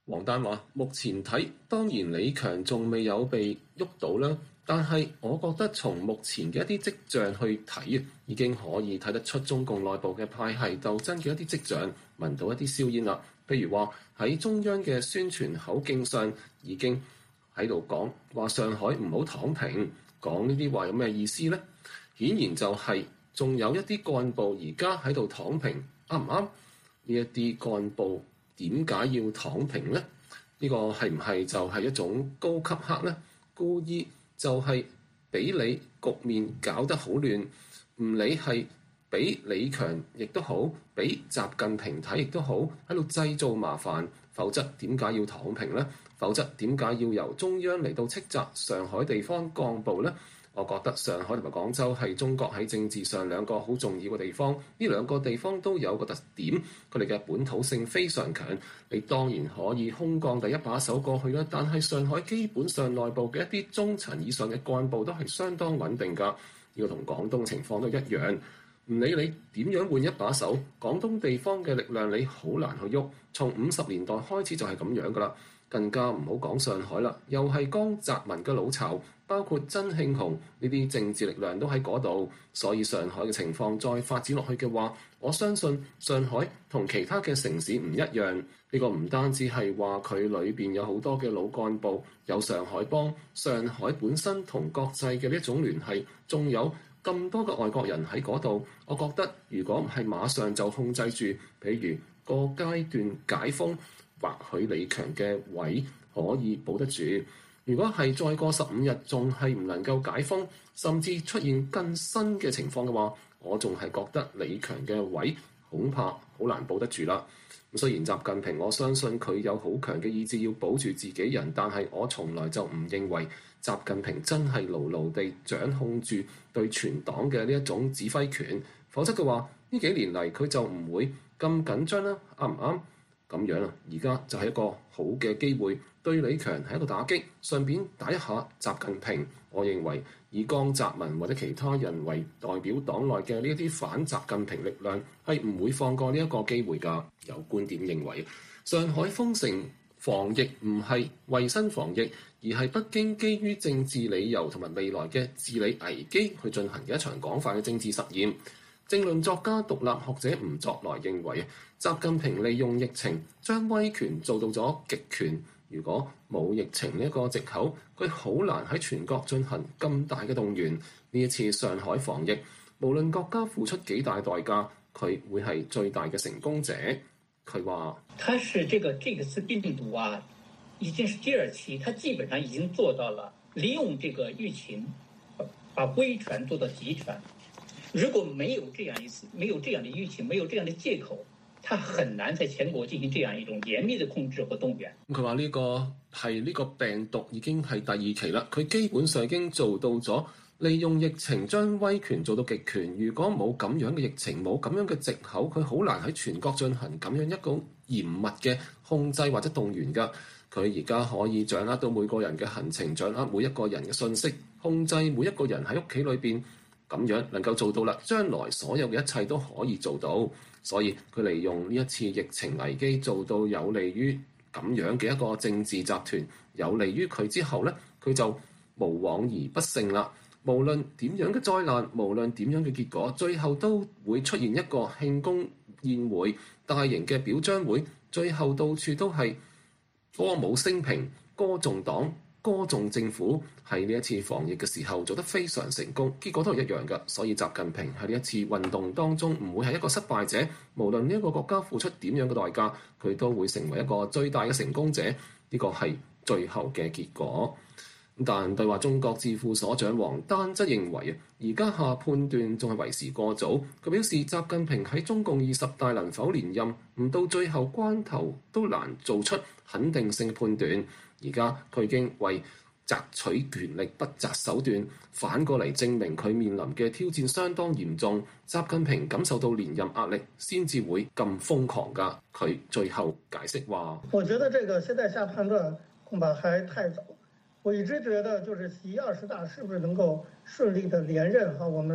黃丹話：目前睇當然李強仲未有被喐到啦，但係我覺得從目前嘅一啲跡象去睇，已經可以睇得出中共內部嘅派系鬥爭嘅一啲跡象，聞到一啲硝煙啦。譬如話喺中央嘅宣傳口徑上已經喺度講話上海唔好躺平，講呢啲話有咩意思呢？顯然就係仲有一啲幹部而家喺度躺平，啱唔啱？呢一啲幹部點解要躺平呢？呢個係唔係就係一種高級黑呢？故意就係俾你局面搞得好亂，唔理係俾李強亦都好，俾習近平睇亦都好，喺度製造麻煩。否則點解要躺平呢？否則點解要由中央嚟到斥責上海地方幹部呢？我覺得上海同埋廣州係中國喺政治上兩個好重要嘅地方，呢兩個地方都有個特點，佢哋嘅本土性非常強。你當然可以空降第一把手過去啦，但係上海基本上內部嘅一啲中層以上嘅幹部都係相當穩定㗎，呢個同廣東情況都一樣。唔理你點樣換一把手，廣東地方嘅力量你好難去喐。從50年代開始就係咁樣㗎啦，更加唔好講上海啦，又係江澤民嘅老巢，包括曾慶紅呢啲政治力量都喺嗰度，所以上海嘅情況再發展落去嘅話，我相信上海同其他嘅城市唔一樣。呢個唔單止係話佢裏邊有好多嘅老幹部，有上海幫，上海本身同國際嘅呢一種聯繫，仲有咁多嘅外國人喺嗰度，我覺得如果唔係馬上就控制住，譬如個階段解封，或許李強嘅位可以保得住。如果係再過15日仲係唔能夠解封，甚至出現更新嘅情況嘅話，我仲係覺得李強嘅位恐怕好難保得住啦。雖然習近平我相信佢有好強嘅意志要保住自己人，但係我從來就唔認為習近平真係牢牢地掌控住對全黨嘅呢一種指揮權，否則嘅話呢幾年嚟佢就唔會咁緊張啦，啱唔啱？咁樣啊，而家就係一個好嘅機會，對李強係一個打擊，順便打一下習近平。我認為以江澤民或者其他人為代表黨內嘅呢一啲反習近平力量係唔會放過呢一個機會㗎。有觀點認為，上海封城防疫唔係衞生防疫，而係北京基於政治理由同埋未來嘅治理危機去進行嘅一場廣泛嘅政治實驗。政論作家、獨立學者吳作來認為，習近平利用疫情將威權做到咗極權。如果冇疫情呢一個藉口，佢好難喺全國進行咁大嘅動員。呢一次上海防疫，無論國家付出幾大代價，佢會係最大嘅成功者。佢話：
他是這次病毒啊，已經是第2期，他基本上已經做到了利用這個疫情，把威權做到極權。如果沒有這樣一次，沒有這樣的疫情，沒有這樣的借口，他很難在全國進行這樣一種嚴密的控制和動員。
佢話呢個係呢個病毒已經係第2期啦，佢基本上已經做到咗利用疫情將威權做到極權。如果冇咁樣嘅疫情，冇咁樣嘅藉口，佢好難喺全國進行咁樣一個嚴密嘅控制或者動員㗎。佢而家可以掌握到每個人嘅行程，掌握每一個人嘅信息，控制每一個人喺屋企裏邊。咁樣能夠做到啦，將來所有嘅一切都可以做到，所以佢利用呢一次疫情危機做到有利於咁樣嘅一個政治集團，有利於佢之後呢，佢就無往而不勝啦。無論點樣嘅災難，無論點樣嘅結果，最後都會出現一個慶功宴會、大型嘅表彰會，最後到處都係歌舞升平、歌頌黨、歌頌政府。喺呢一次防疫嘅時候做得非常成功，結果都係一樣嘅。所以習近平喺呢一次運動當中唔會係一個失敗者，無論呢一個國家付出點樣嘅代價，佢都會成為一個最大嘅成功者。呢個係最後嘅結果。但對話中國智庫所長王丹則認為，而家下判斷仲係為時過早。佢表示，習近平喺中共20大能否連任，唔到最後關頭都難做出肯定性嘅判斷。而家佢已經為摘取權力不擇手段，反過嚟證明佢面臨嘅挑戰相當嚴重。習近平感受到連任壓力，先至會咁瘋狂㗎。佢最後解釋話：
我覺得這個現在下判斷恐怕還太早。我一直覺得就是習20大是不是能夠順利的連任，我們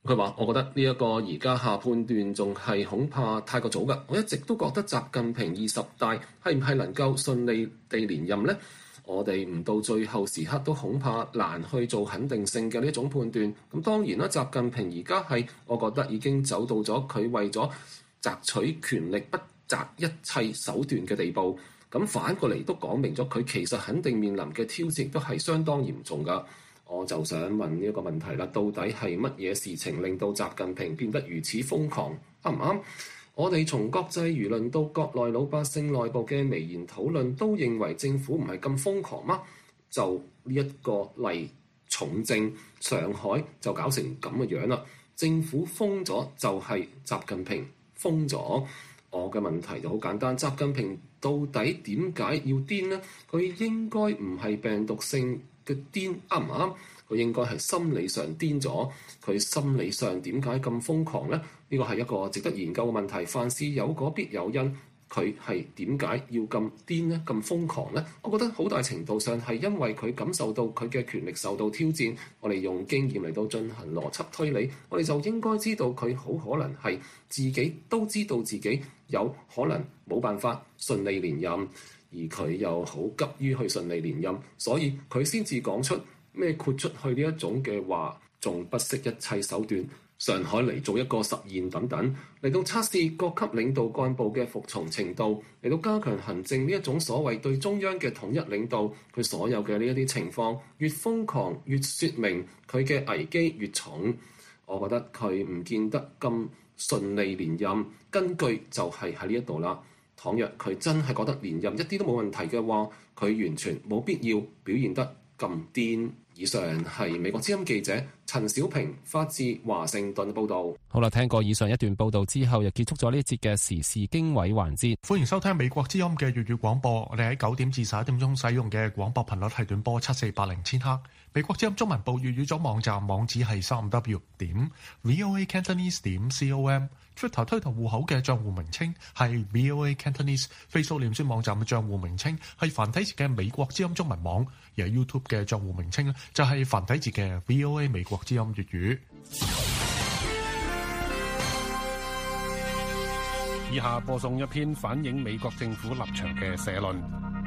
佢話：我覺得呢一個而家下判斷仲係恐怕太過早㗎。我一直都覺得習近平20大係唔係能夠順利地連任呢？我哋唔到最後時刻都恐怕難去做肯定性嘅呢一種判斷。咁當然啦，習近平而家係我覺得已經走到咗佢為咗摘取權力不擇一切手段嘅地步。咁反過嚟都講明咗佢其實肯定面臨嘅挑戰都係相當嚴重㗎。我就想問呢一個問題啦，到底係乜嘢事情令到習近平變得如此瘋狂？啱唔啱？我哋從國際輿論到國內老百姓內部嘅微言討論，都認為政府唔係咁瘋狂嗎？就呢一個例重症，上海就搞成咁嘅樣啦。政府瘋咗就係習近平瘋咗。我嘅問題就好簡單，習近平到底點解要癲呢？佢應該唔係病毒性嘅癲，啱唔啱？佢應該係心理上癲咗。佢心理上點解咁瘋狂呢？呢個係一個值得研究嘅問題。凡事有果必有因，佢係點解要咁癲呢？咁瘋狂呢？我覺得好大程度上係因為佢感受到佢嘅權力受到挑戰。我哋用經驗嚟到進行邏輯推理，我哋就應該知道佢好可能係自己都知道自己有可能冇辦法順利連任，而佢又好急於去順利連任，所以佢先至講出咩豁出去呢一種嘅話，仲不惜一切手段上海嚟做一個實驗等等，嚟到測試各級領導幹部嘅服從程度，嚟到加強行政呢一種所謂對中央嘅統一領導。佢所有嘅呢一啲情況越瘋狂，越説明佢嘅危機越重。我覺得佢唔見得咁順利連任，根據就係喺呢一度啦。倘若佢真係覺得連任一啲都冇問題嘅話，佢完全冇必要表現得咁癲。以上係美國之音記者陳小平發自華盛頓報導。
好啦，聽過以上一段報導之後，又結束咗呢一節嘅時事經緯環節。
歡迎收聽美國之音嘅粵語廣播。我哋喺9點至11點鐘使用嘅廣播頻率係短波7480千赫。美國之音中文部粵語組網站網址係3w.voacantonese.com。Twitter 推特戶口嘅帳戶名稱係 VOA Cantonese。Facebook 臉書網站嘅帳戶名稱係繁體字嘅美國之音中文網。而 YouTube 嘅帳戶名稱就係繁體字嘅 VOA 美國之音粵語。以下播送一篇反映美國政府立場嘅社論。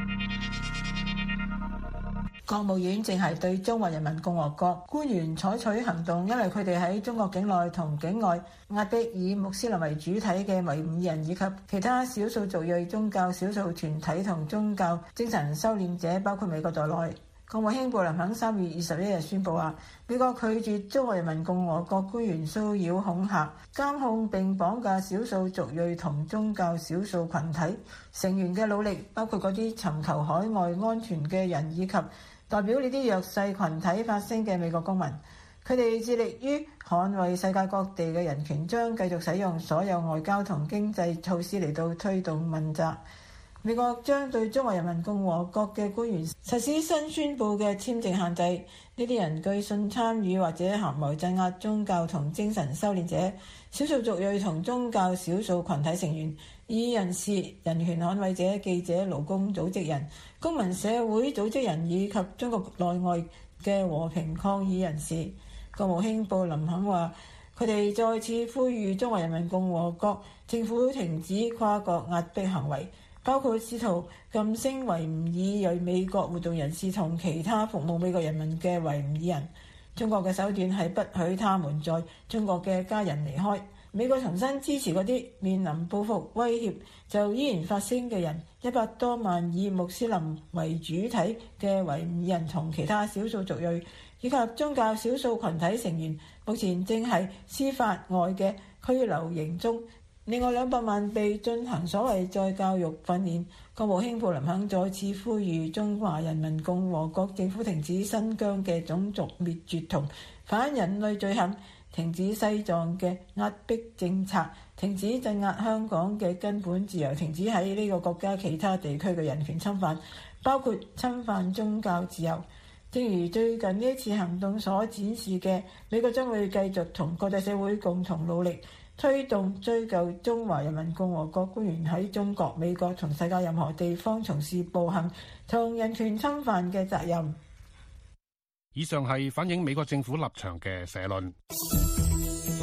國務院正係對中華人民共和國官員採取行動，因為佢哋喺中國境內同境外壓迫以穆斯林為主體嘅維吾爾人以及其他少數族裔宗教少數團體同宗教精神修煉者，包括美國在內。國務卿布林肯3月21日宣布話，美國拒絕中華人民共和國官員騷擾、恐嚇、監控並綁架少數族裔同宗教少數群體成員嘅努力，包括嗰啲尋求海外安全嘅人以及代表呢啲弱勢群體發聲嘅美國公民。佢哋致力於捍衛世界各地嘅人權，將繼續使用所有外交同經濟措施嚟到推動問責。美國將對中華人民共和國嘅官員實施新宣布嘅簽證限制。呢啲人據信參與或者合謀鎮壓宗教同精神修煉者、少數族裔同宗教少數群體成員、異議人士、人權捍衛者、記者、勞工組織人、公民社會組織人以及中國內外嘅和平抗議人士。國務卿布林肯話，佢哋再次呼籲中華人民共和國政府停止跨國壓迫行為，包括試圖禁聲維吾爾裔美國活動人士同其他服務美國人民嘅維吾爾人。中國嘅手段係不許他們在中國嘅家人離開。美國重新支持嗰啲面臨報復威脅就依然發聲嘅人。100多萬以穆斯林為主體嘅維吾爾人同其他少數族裔以及宗教少數群體成員，目前正係司法外嘅拘留營中。另外200萬被進行所謂再教育訓練。國務卿布林肯再次呼籲中華人民共和國政府停止新疆嘅種族滅絕同反人類罪行，停止西藏嘅壓迫政策，停止鎮壓香港嘅根本自由，停止喺呢個國家其他地區嘅人權侵犯，包括侵犯宗教自由。正如最近呢一次行動所展示嘅，美國將會繼續同國際社會共同努力，推動追究中華人民共和國官員喺中國、美國同世界任何地方從事暴行同人權侵犯嘅責任。
以上係反映美國政府立場嘅社論。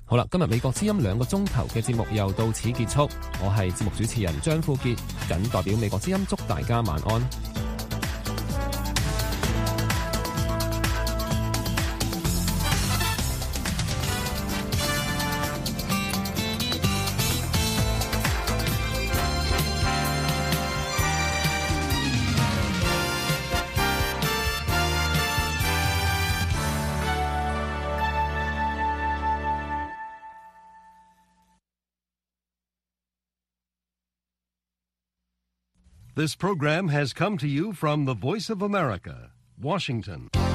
好啦，今日美國之音2個鐘頭嘅節目又到此結束。我係節目主持人張富傑，謹代表美國之音祝大家晚安。
This program has come to you from the Voice of America, Washington.